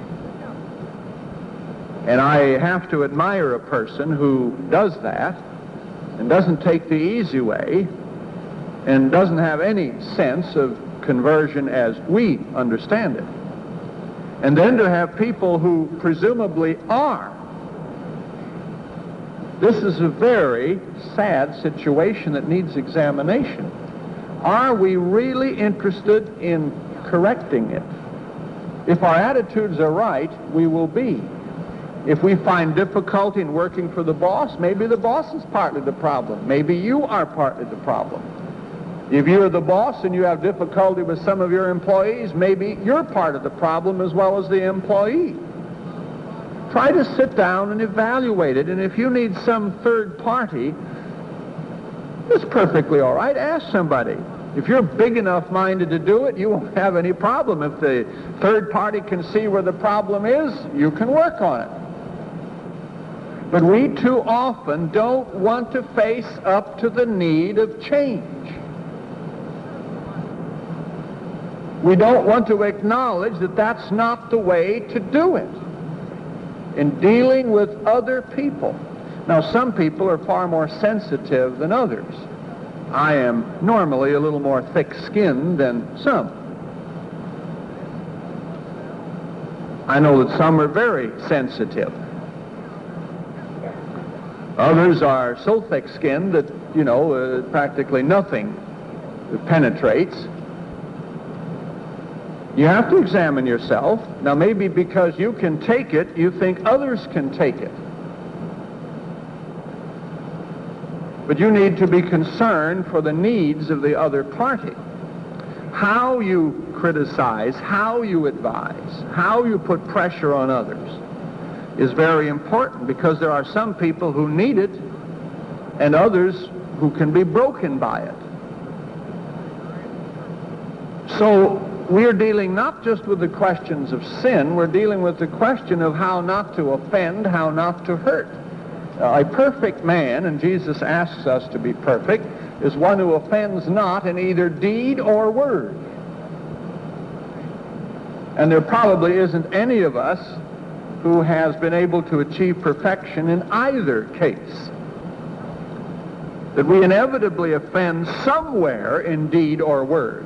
And I have to admire a person who does that and doesn't take the easy way and doesn't have any sense of conversion as we understand it. And then to have people who presumably are. This is a very sad situation that needs examination. Are we really interested in correcting it? If our attitudes are right, we will be. If we find difficulty in working for the boss, maybe the boss is partly the problem. Maybe you are partly the problem. If you're the boss and you have difficulty with some of your employees, maybe you're part of the problem as well as the employee. Try to sit down and evaluate it, and if you need some third party It's perfectly all right. Ask somebody. If you're big enough minded to do it, you won't have any problem. If the third party can see where the problem is, you can work on it. But we too often don't want to face up to the need of change. We don't want to acknowledge that that's not the way to do it in dealing with other people. Now, some people are far more sensitive than others. I am normally a little more thick-skinned than some. I know that some are very sensitive. Others are so thick-skinned that, you know, uh, practically nothing penetrates. You have to examine yourself. Now, maybe because you can take it, you think others can take it. But you need to be concerned for the needs of the other party. How you criticize, how you advise, how you put pressure on others is very important, because there are some people who need it and others who can be broken by it. So we're dealing not just with the questions of sin, we're dealing with the question of how not to offend, how not to hurt. Uh, a perfect man, and Jesus asks us to be perfect, is one who offends not in either deed or word. And there probably isn't any of us who has been able to achieve perfection in either case. That we inevitably offend somewhere in deed or word.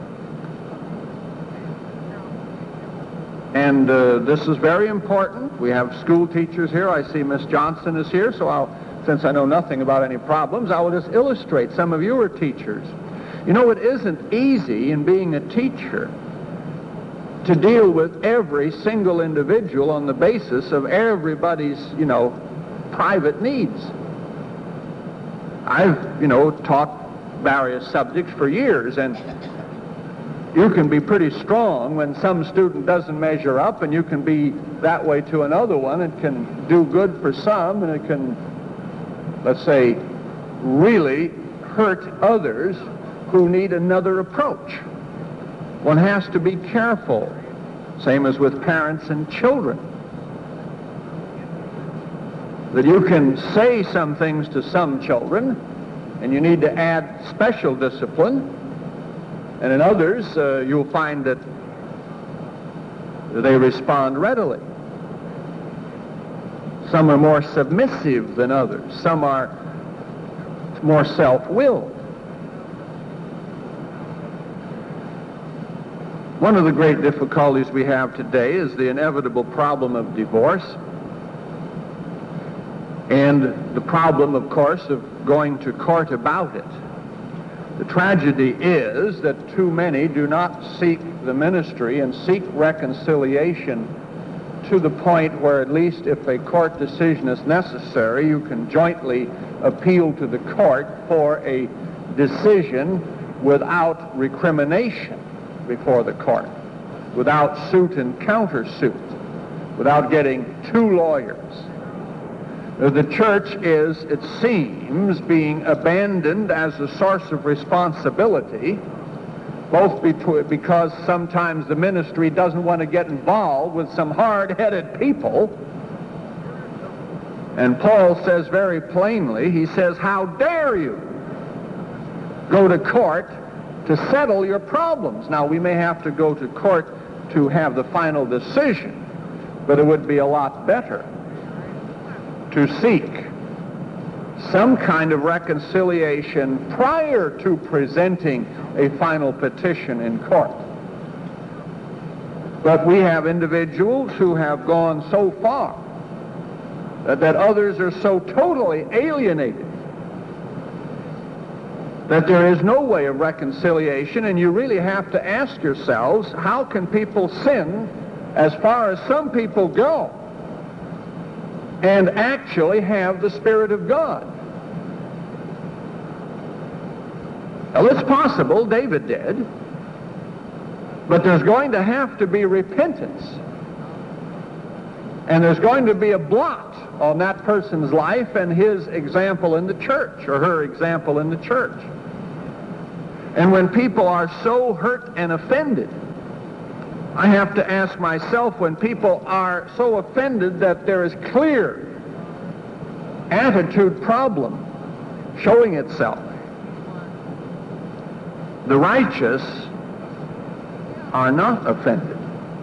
And uh, this is very important. We have school teachers here. I see Miss Johnson is here, so I'll, since I know nothing about any problems, I will just illustrate. Some of you are teachers. You know, it isn't easy in being a teacher to deal with every single individual on the basis of everybody's, you know, private needs. I've, you know, taught various subjects for years, and you can be pretty strong when some student doesn't measure up, and you can be that way to another one. It can do good for some, and it can, let's say, really hurt others who need another approach. One has to be careful. Same as with parents and children. That you can say some things to some children, and you need to add special discipline. And in others, uh, you'll find that they respond readily. Some are more submissive than others. Some are more self-willed. One of the great difficulties we have today is the inevitable problem of divorce, and the problem, of course, of going to court about it. The tragedy is that too many do not seek the ministry and seek reconciliation to the point where, at least if a court decision is necessary, you can jointly appeal to the court for a decision without recrimination before the court, without suit and countersuit, without getting two lawyers. The church is, it seems, being abandoned as a source of responsibility, both because sometimes the ministry doesn't want to get involved with some hard-headed people. And Paul says very plainly, he says, how dare you go to court to settle your problems? Now, we may have to go to court to have the final decision, but it would be a lot better to seek some kind of reconciliation prior to presenting a final petition in court. But we have individuals who have gone so far that, that others are so totally alienated that there is no way of reconciliation, and you really have to ask yourselves, how can people sin as far as some people go and actually have the Spirit of God? Well, it's possible, David did, but there's going to have to be repentance. And there's going to be a blot on that person's life and his example in the church, or her example in the church. And when people are so hurt and offended, I have to ask myself, when people are so offended that there is clear attitude problem showing itself, the righteous are not offended.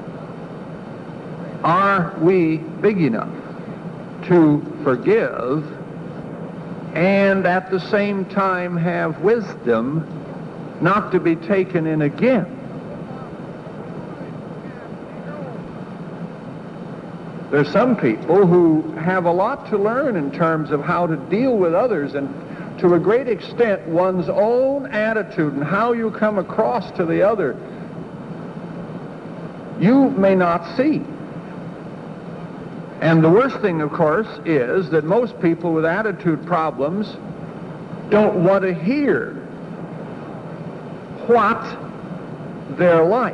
Are we big enough to forgive and at the same time have wisdom not to be taken in again? There's some people who have a lot to learn in terms of how to deal with others, and to a great extent one's own attitude and how you come across to the other, you may not see. And the worst thing, of course, is that most people with attitude problems don't want to hear what they're like.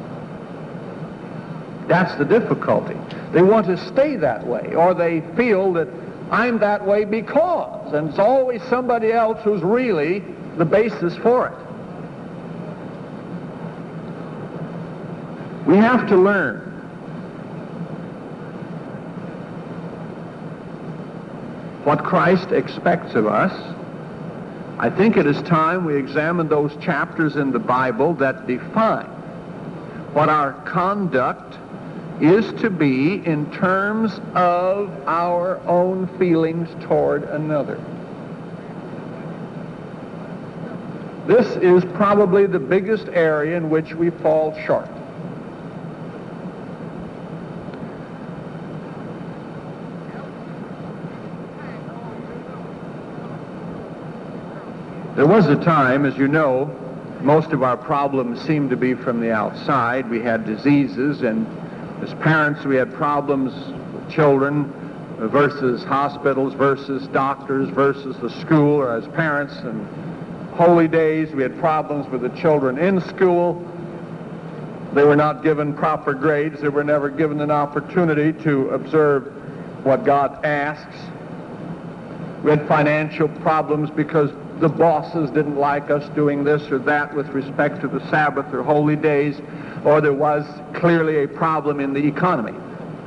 That's the difficulty. They want to stay that way, or they feel that I'm that way because, and it's always somebody else who's really the basis for it. We have to learn what Christ expects of us. I think it is time we examine those chapters in the Bible that define what our conduct is to be in terms of our own feelings toward another. This is probably the biggest area in which we fall short. There was a time, as you know, most of our problems seemed to be from the outside. We had diseases, and as parents we had problems with children versus hospitals versus doctors versus the school, or as parents and holy days we had problems with the children in school. They were not given proper grades. They were never given an opportunity to observe what God asks. We had financial problems because the bosses didn't like us doing this or that with respect to the Sabbath or holy days, or there was clearly a problem in the economy.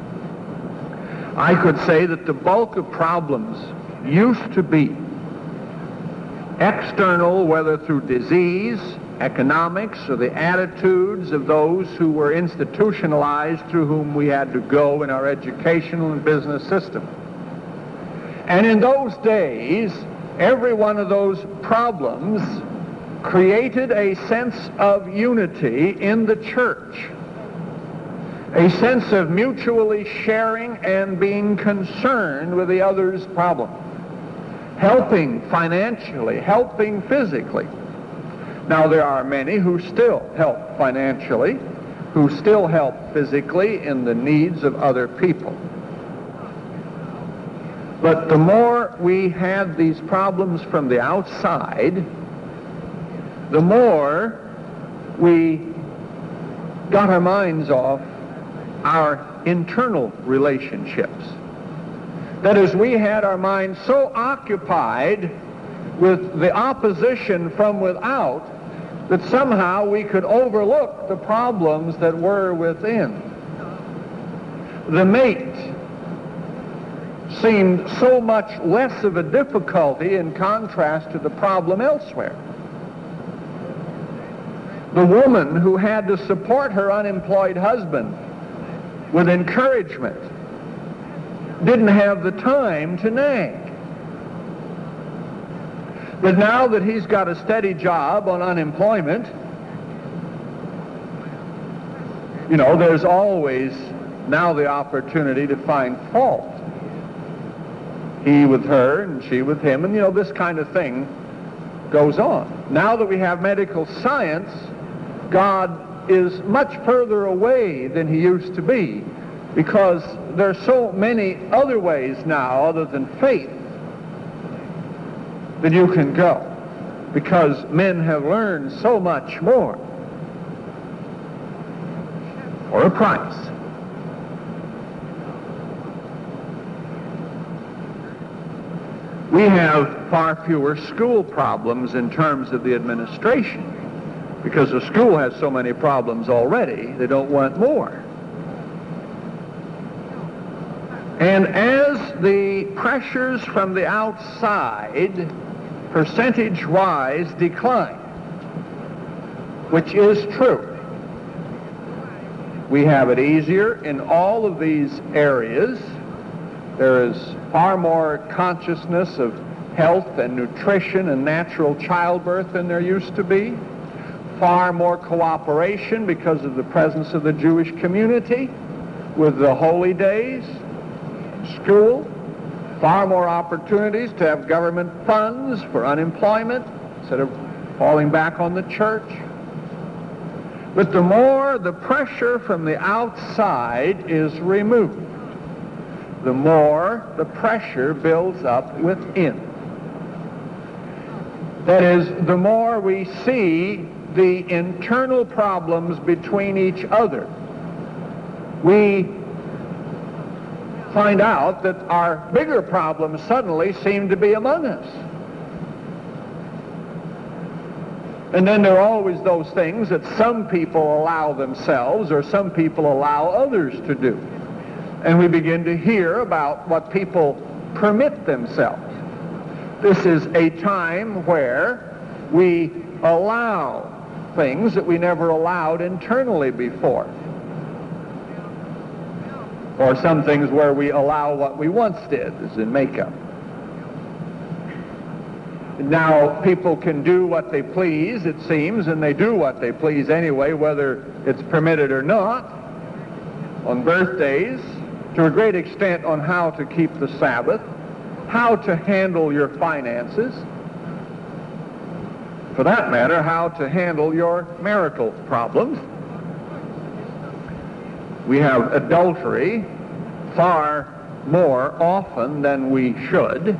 I could say that the bulk of problems used to be external, whether through disease, economics, or the attitudes of those who were institutionalized through whom we had to go in our educational and business system. And in those days, every one of those problems created a sense of unity in the church, a sense of mutually sharing and being concerned with the other's problem, helping financially, helping physically. Now, there are many who still help financially, who still help physically in the needs of other people. But the more we had these problems from the outside, the more we got our minds off our internal relationships. That is, we had our minds so occupied with the opposition from without that somehow we could overlook the problems that were within. The mate seemed so much less of a difficulty in contrast to the problem elsewhere. The woman who had to support her unemployed husband with encouragement didn't have the time to nag. But now that he's got a steady job on unemployment, you know, there's always now the opportunity to find fault. He with her and she with him, and you know, this kind of thing goes on. Now that we have medical science, God is much further away than he used to be, because there are so many other ways now other than faith that you can go, because men have learned so much more for a price. We have far fewer school problems in terms of the administration, because the school has so many problems already, they don't want more. And as the pressures from the outside, percentage-wise, decline, which is true, we have it easier in all of these areas. There is far more consciousness of health and nutrition and natural childbirth than there used to be. Far more cooperation because of the presence of the Jewish community with the holy days, school. Far more opportunities to have government funds for unemployment instead of falling back on the church. But the more the pressure from the outside is removed, the more the pressure builds up within. That is, the more we see the internal problems between each other, we find out that our bigger problems suddenly seem to be among us. And then there are always those things that some people allow themselves or some people allow others to do. And we begin to hear about what people permit themselves. This is a time where we allow things that we never allowed internally before. Or some things where we allow what we once did, as in makeup. Now people can do what they please, it seems, and they do what they please anyway, whether it's permitted or not, on birthdays, to a great extent on how to keep the Sabbath, how to handle your finances, for that matter, how to handle your marital problems. We have adultery far more often than we should,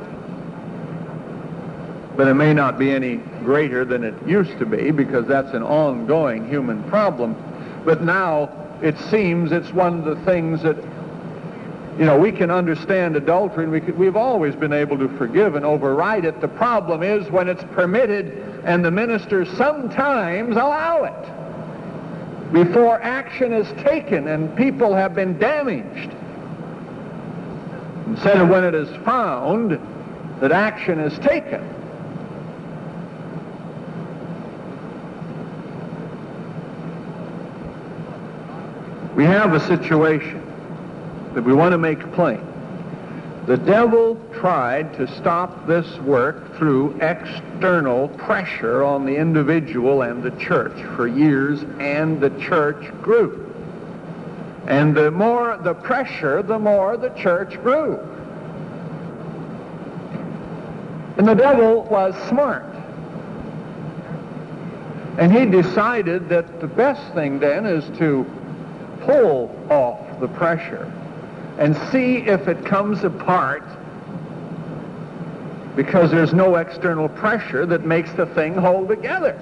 but it may not be any greater than it used to be, because that's an ongoing human problem. But now it seems it's one of the things that, you know, we can understand adultery, and we could, we've always been able to forgive and override it. The problem is when it's permitted and the ministers sometimes allow it before action is taken and people have been damaged, instead of when it is found that action is taken. We have a situation that we want to make plain. The devil tried to stop this work through external pressure on the individual and the church for years, and the church grew. And the more the pressure, the more the church grew. And the devil was smart. And he decided that the best thing then is to pull off the pressure and see if it comes apart, because there's no external pressure that makes the thing hold together.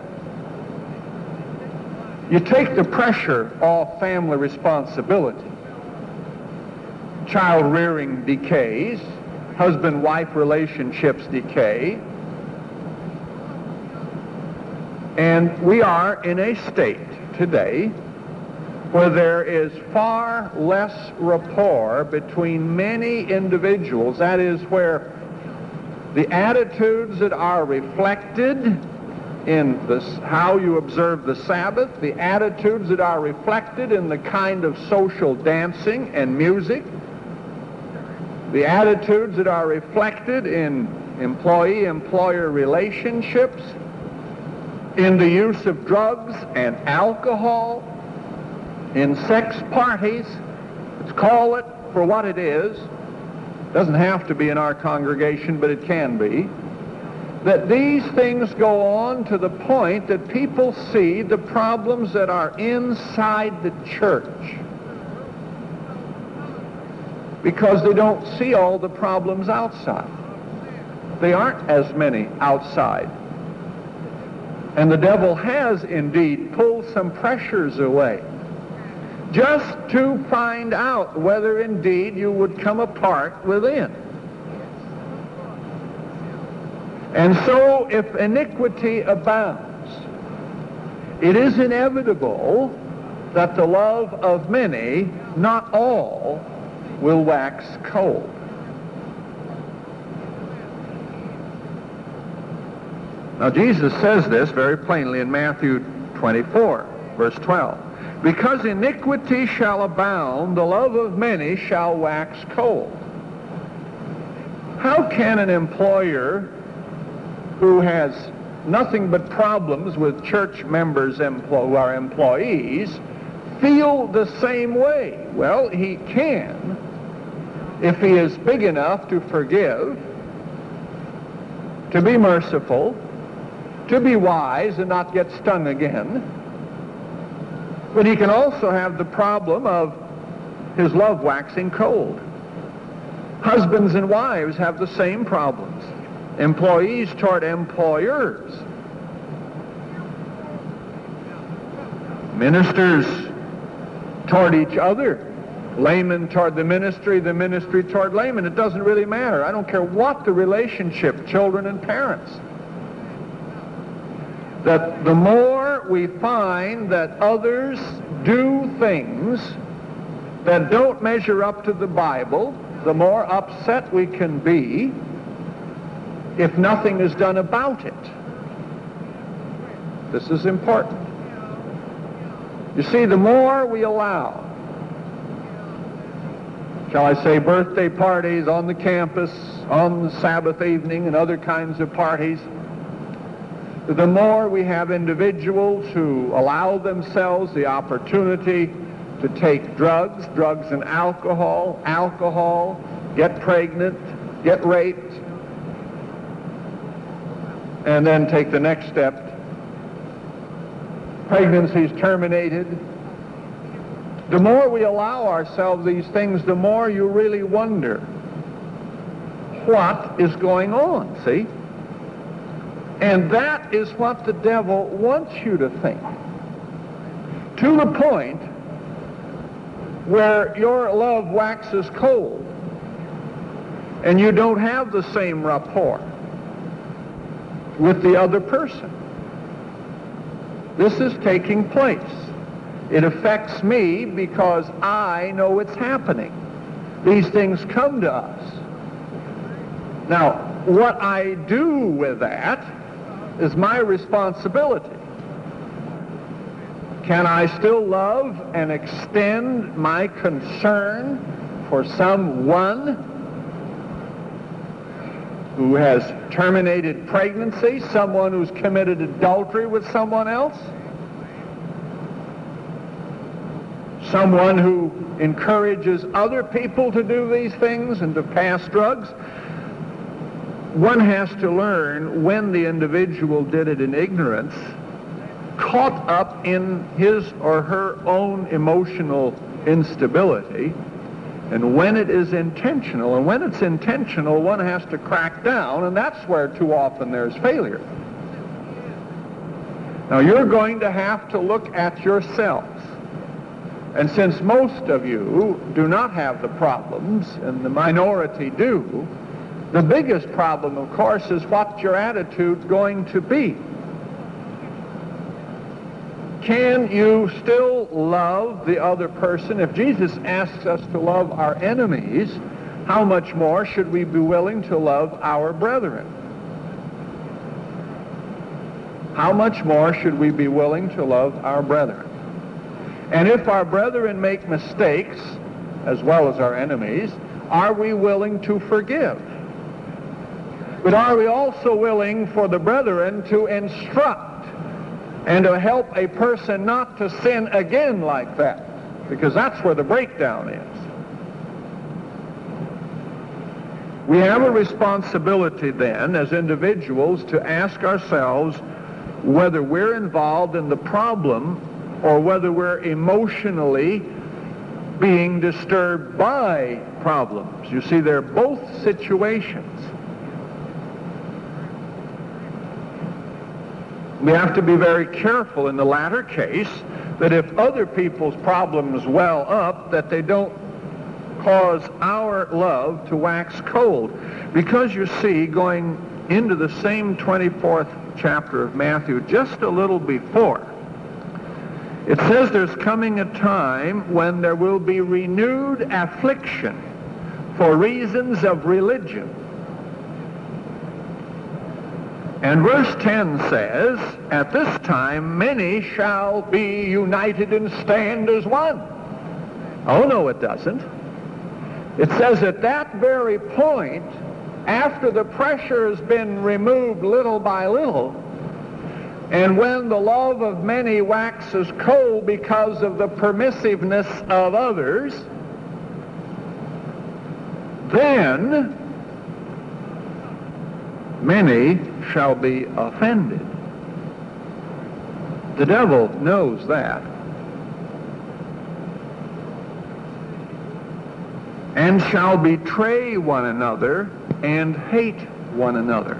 You take the pressure off family responsibility. Child rearing decays, husband-wife relationships decay, and we are in a state today where there is far less rapport between many individuals. That is, where the attitudes that are reflected in this, how you observe the Sabbath, the attitudes that are reflected in the kind of social dancing and music, the attitudes that are reflected in employee-employer relationships, in the use of drugs and alcohol, in sex parties, let's call it for what it is. It doesn't have to be in our congregation, but it can be. That these things go on to the point that people see the problems that are inside the church, because they don't see all the problems outside. They aren't as many outside. And the devil has indeed pulled some pressures away, just to find out whether indeed you would come apart within. And so if iniquity abounds, it is inevitable that the love of many, not all, will wax cold. Now Jesus says this very plainly in Matthew twenty-four, verse twelve. Because iniquity shall abound, the love of many shall wax cold. How can an employer who has nothing but problems with church members who are employees feel the same way? Well, he can if he is big enough to forgive, to be merciful, to be wise and not get stung again. But he can also have the problem of his love waxing cold. Husbands and wives have the same problems. Employees toward employers. Ministers toward each other. Laymen toward the ministry, the ministry toward laymen. It doesn't really matter. I don't care what the relationship, children and parents. That the more we find that others do things that don't measure up to the Bible, the more upset we can be if nothing is done about it. This is important. You see, the more we allow, shall I say, birthday parties on the campus, on the Sabbath evening, and other kinds of parties, the more we have individuals who allow themselves the opportunity to take drugs, drugs and alcohol, alcohol, get pregnant, get raped, and then take the next step. Pregnancies terminated. The more we allow ourselves these things, the more you really wonder what is going on, see? And that is what the devil wants you to think. To the point where your love waxes cold and you don't have the same rapport with the other person. This is taking place. It affects me because I know it's happening. These things come to us. Now, what I do with that is my responsibility. Can I still love and extend my concern for someone who has terminated pregnancy, someone who's committed adultery with someone else, someone who encourages other people to do these things and to pass drugs? One has to learn when the individual did it in ignorance, caught up in his or her own emotional instability, and when it is intentional. And when it's intentional, one has to crack down, and that's where too often there's failure. Now, you're going to have to look at yourselves. And since most of you do not have the problems, and the minority do, the biggest problem, of course, is what your attitude's going to be. Can you still love the other person? If Jesus asks us to love our enemies, how much more should we be willing to love our brethren? How much more should we be willing to love our brethren? And if our brethren make mistakes, as well as our enemies, are we willing to forgive? But are we also willing for the brethren to instruct and to help a person not to sin again like that? Because that's where the breakdown is. We have a responsibility then as individuals to ask ourselves whether we're involved in the problem or whether we're emotionally being disturbed by problems. You see, they're both situations. We have to be very careful in the latter case that if other people's problems well up, that they don't cause our love to wax cold. Because you see, going into the same twenty-fourth chapter of Matthew, just a little before, it says there's coming a time when there will be renewed affliction for reasons of religion. And verse ten says, at this time many shall be united and stand as one. Oh, no, it doesn't. It says at that very point, after the pressure has been removed little by little, and when the love of many waxes cold because of the permissiveness of others, then many shall be offended. The devil knows that. And shall betray one another and hate one another.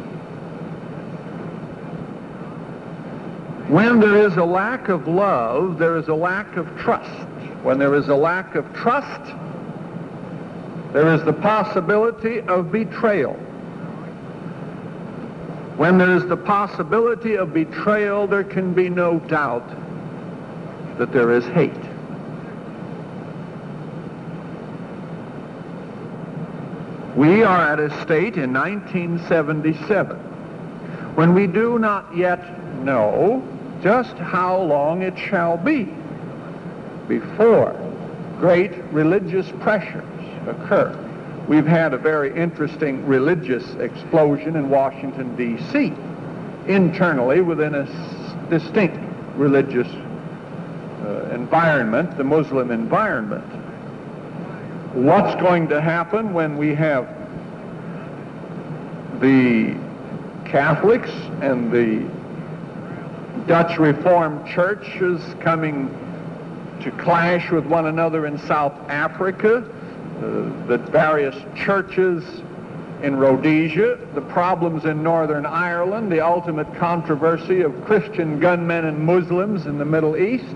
When there is a lack of love, there is a lack of trust. When there is a lack of trust, there is the possibility of betrayal. When there is the possibility of betrayal, there can be no doubt that there is hate. We are at a state in nineteen seventy-seven when we do not yet know just how long it shall be before great religious pressures occur. We've had a very interesting religious explosion in Washington, D C, internally within a s- distinct religious uh, environment, the Muslim environment. What's going to happen when we have the Catholics and the Dutch Reformed churches coming to clash with one another in South Africa, uh, the various churches in Rhodesia, the problems in Northern Ireland, the ultimate controversy of Christian gunmen and Muslims in the Middle East,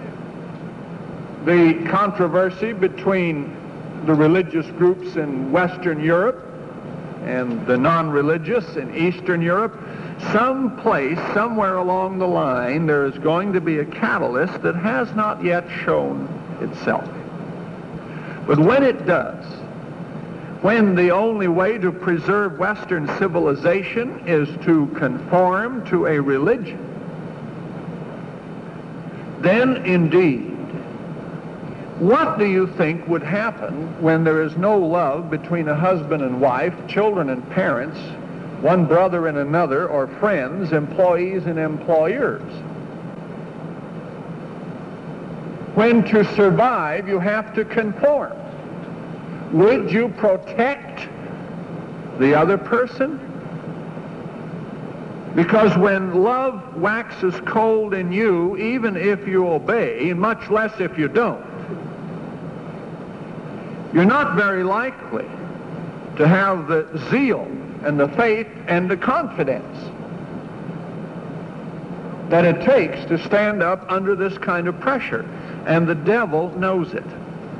the controversy between the religious groups in Western Europe and the non-religious in Eastern Europe. Someplace, somewhere along the line, there is going to be a catalyst that has not yet shown itself. But when it does, when the only way to preserve Western civilization is to conform to a religion, then indeed, what do you think would happen when there is no love between a husband and wife, children and parents, one brother and another, or friends, employees and employers? When to survive you have to conform. Would you protect the other person? Because when love waxes cold in you, even if you obey, much less if you don't, you're not very likely to have the zeal and the faith and the confidence that it takes to stand up under this kind of pressure. And the devil knows it.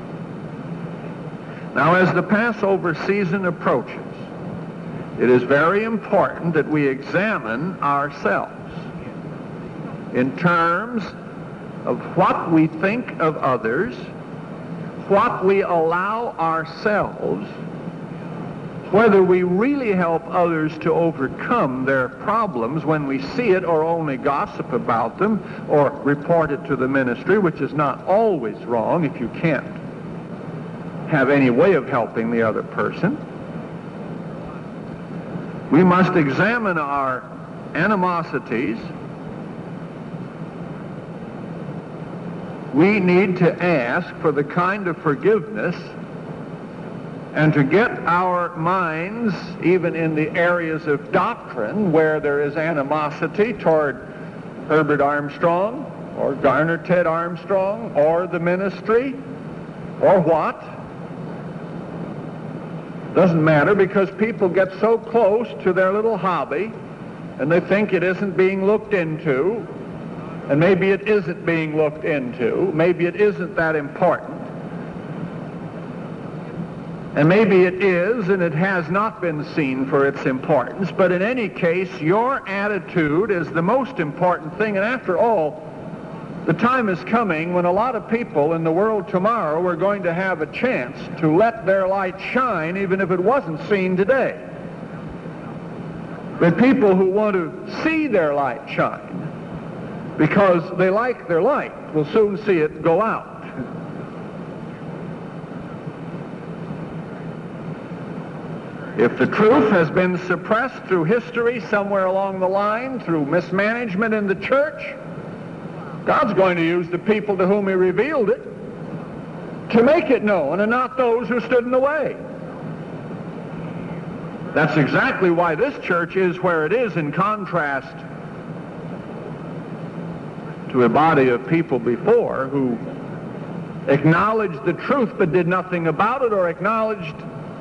Now, as the Passover season approaches, it is very important that we examine ourselves in terms of what we think of others, what we allow ourselves, whether we really help others to overcome their problems when we see it, or only gossip about them or report it to the ministry, which is not always wrong if you can't have any way of helping the other person. We must examine our animosities. We need to ask for the kind of forgiveness and to get our minds, even in the areas of doctrine where there is animosity toward Herbert Armstrong or Garner Ted Armstrong or the ministry or what. Doesn't matter, because people get so close to their little hobby and they think it isn't being looked into. And maybe it isn't being looked into. Maybe it isn't that important. And maybe it is, and it has not been seen for its importance, but in any case, your attitude is the most important thing. And after all, the time is coming when a lot of people in the world tomorrow are going to have a chance to let their light shine, even if it wasn't seen today. But people who want to see their light shine because they like their light will soon see it go out. If the truth has been suppressed through history somewhere along the line, through mismanagement in the church, God's going to use the people to whom he revealed it to make it known, and not those who stood in the way. That's exactly why this church is where it is, in contrast to a body of people before who acknowledged the truth but did nothing about it, or acknowledged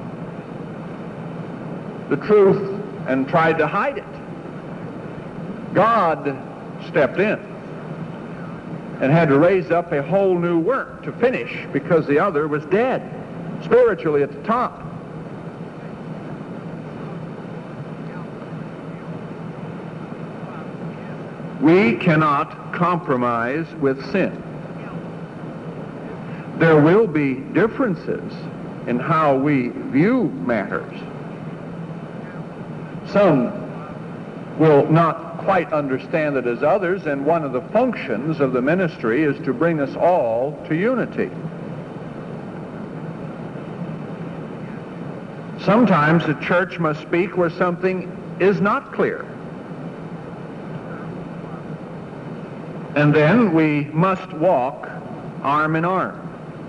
the truth and tried to hide it. God stepped in and had to raise up a whole new work to finish because the other was dead, spiritually at the top. We cannot compromise with sin. There will be differences in how we view matters. Some will not quite understand it as others, and one of the functions of the ministry is to bring us all to unity. Sometimes the church must speak where something is not clear. And then we must walk arm in arm.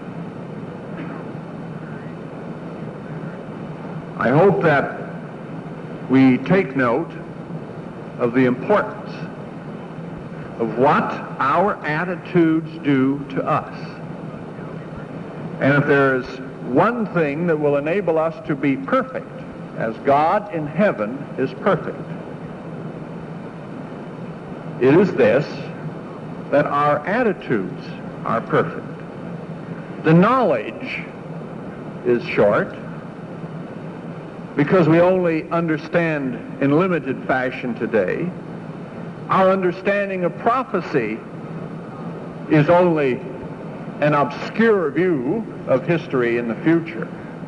I hope that we take note of the importance of what our attitudes do to us. And if there is one thing that will enable us to be perfect, as God in heaven is perfect, it is this, that our attitudes are perfect. The knowledge is short, because we only understand in limited fashion today. Our understanding of prophecy is only an obscure view of history in the future.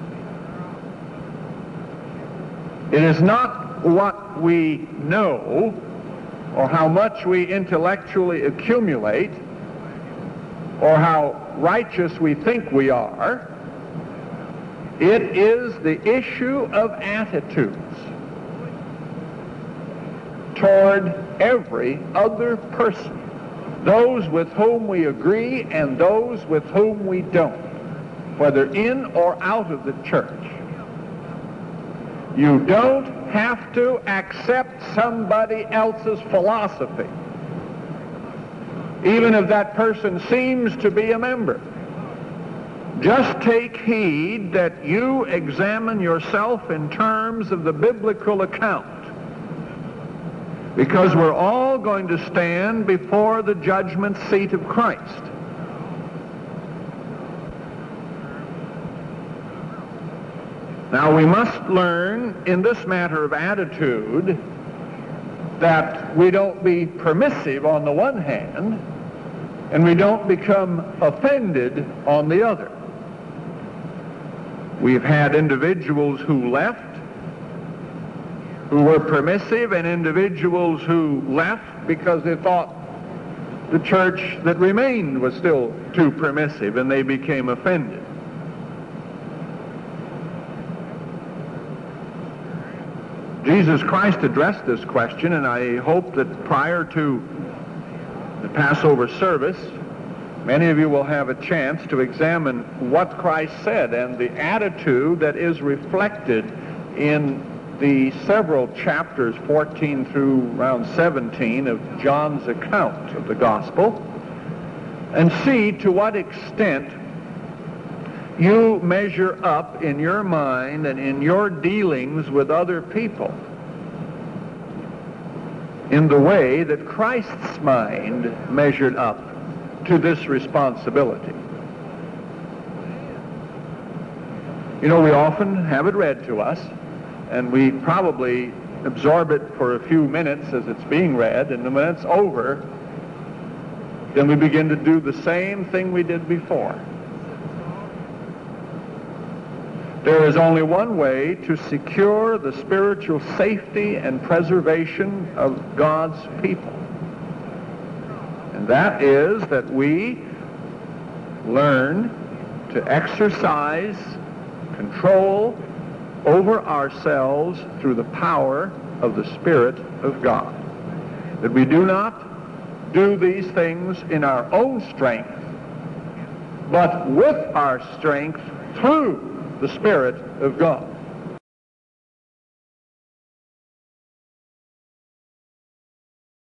It is not what we know or how much we intellectually accumulate or how righteous we think we are. It is the issue of attitudes toward every other person, those with whom we agree and those with whom we don't, whether in or out of the church. You don't have to accept somebody else's philosophy, even if that person seems to be a member. Just take heed that you examine yourself in terms of the biblical account, because we're all going to stand before the judgment seat of Christ. Now, we must learn in this matter of attitude that we don't be permissive on the one hand, and we don't become offended on the other. We've had individuals who left who were permissive, and individuals who left because they thought the church that remained was still too permissive, and they became offended. Jesus Christ addressed this question, and I hope that prior to the Passover service, many of you will have a chance to examine what Christ said and the attitude that is reflected in the several chapters, fourteen through around seventeen, of John's account of the gospel, and see to what extent you measure up in your mind and in your dealings with other people in the way that Christ's mind measured up to this responsibility. You know, we often have it read to us, and we probably absorb it for a few minutes as it's being read, and when it's over, then we begin to do the same thing we did before. There is only one way to secure the spiritual safety and preservation of God's people. And that is that we learn to exercise control over ourselves through the power of the Spirit of God. That we do not do these things in our own strength, but with our strength through the Spirit of God.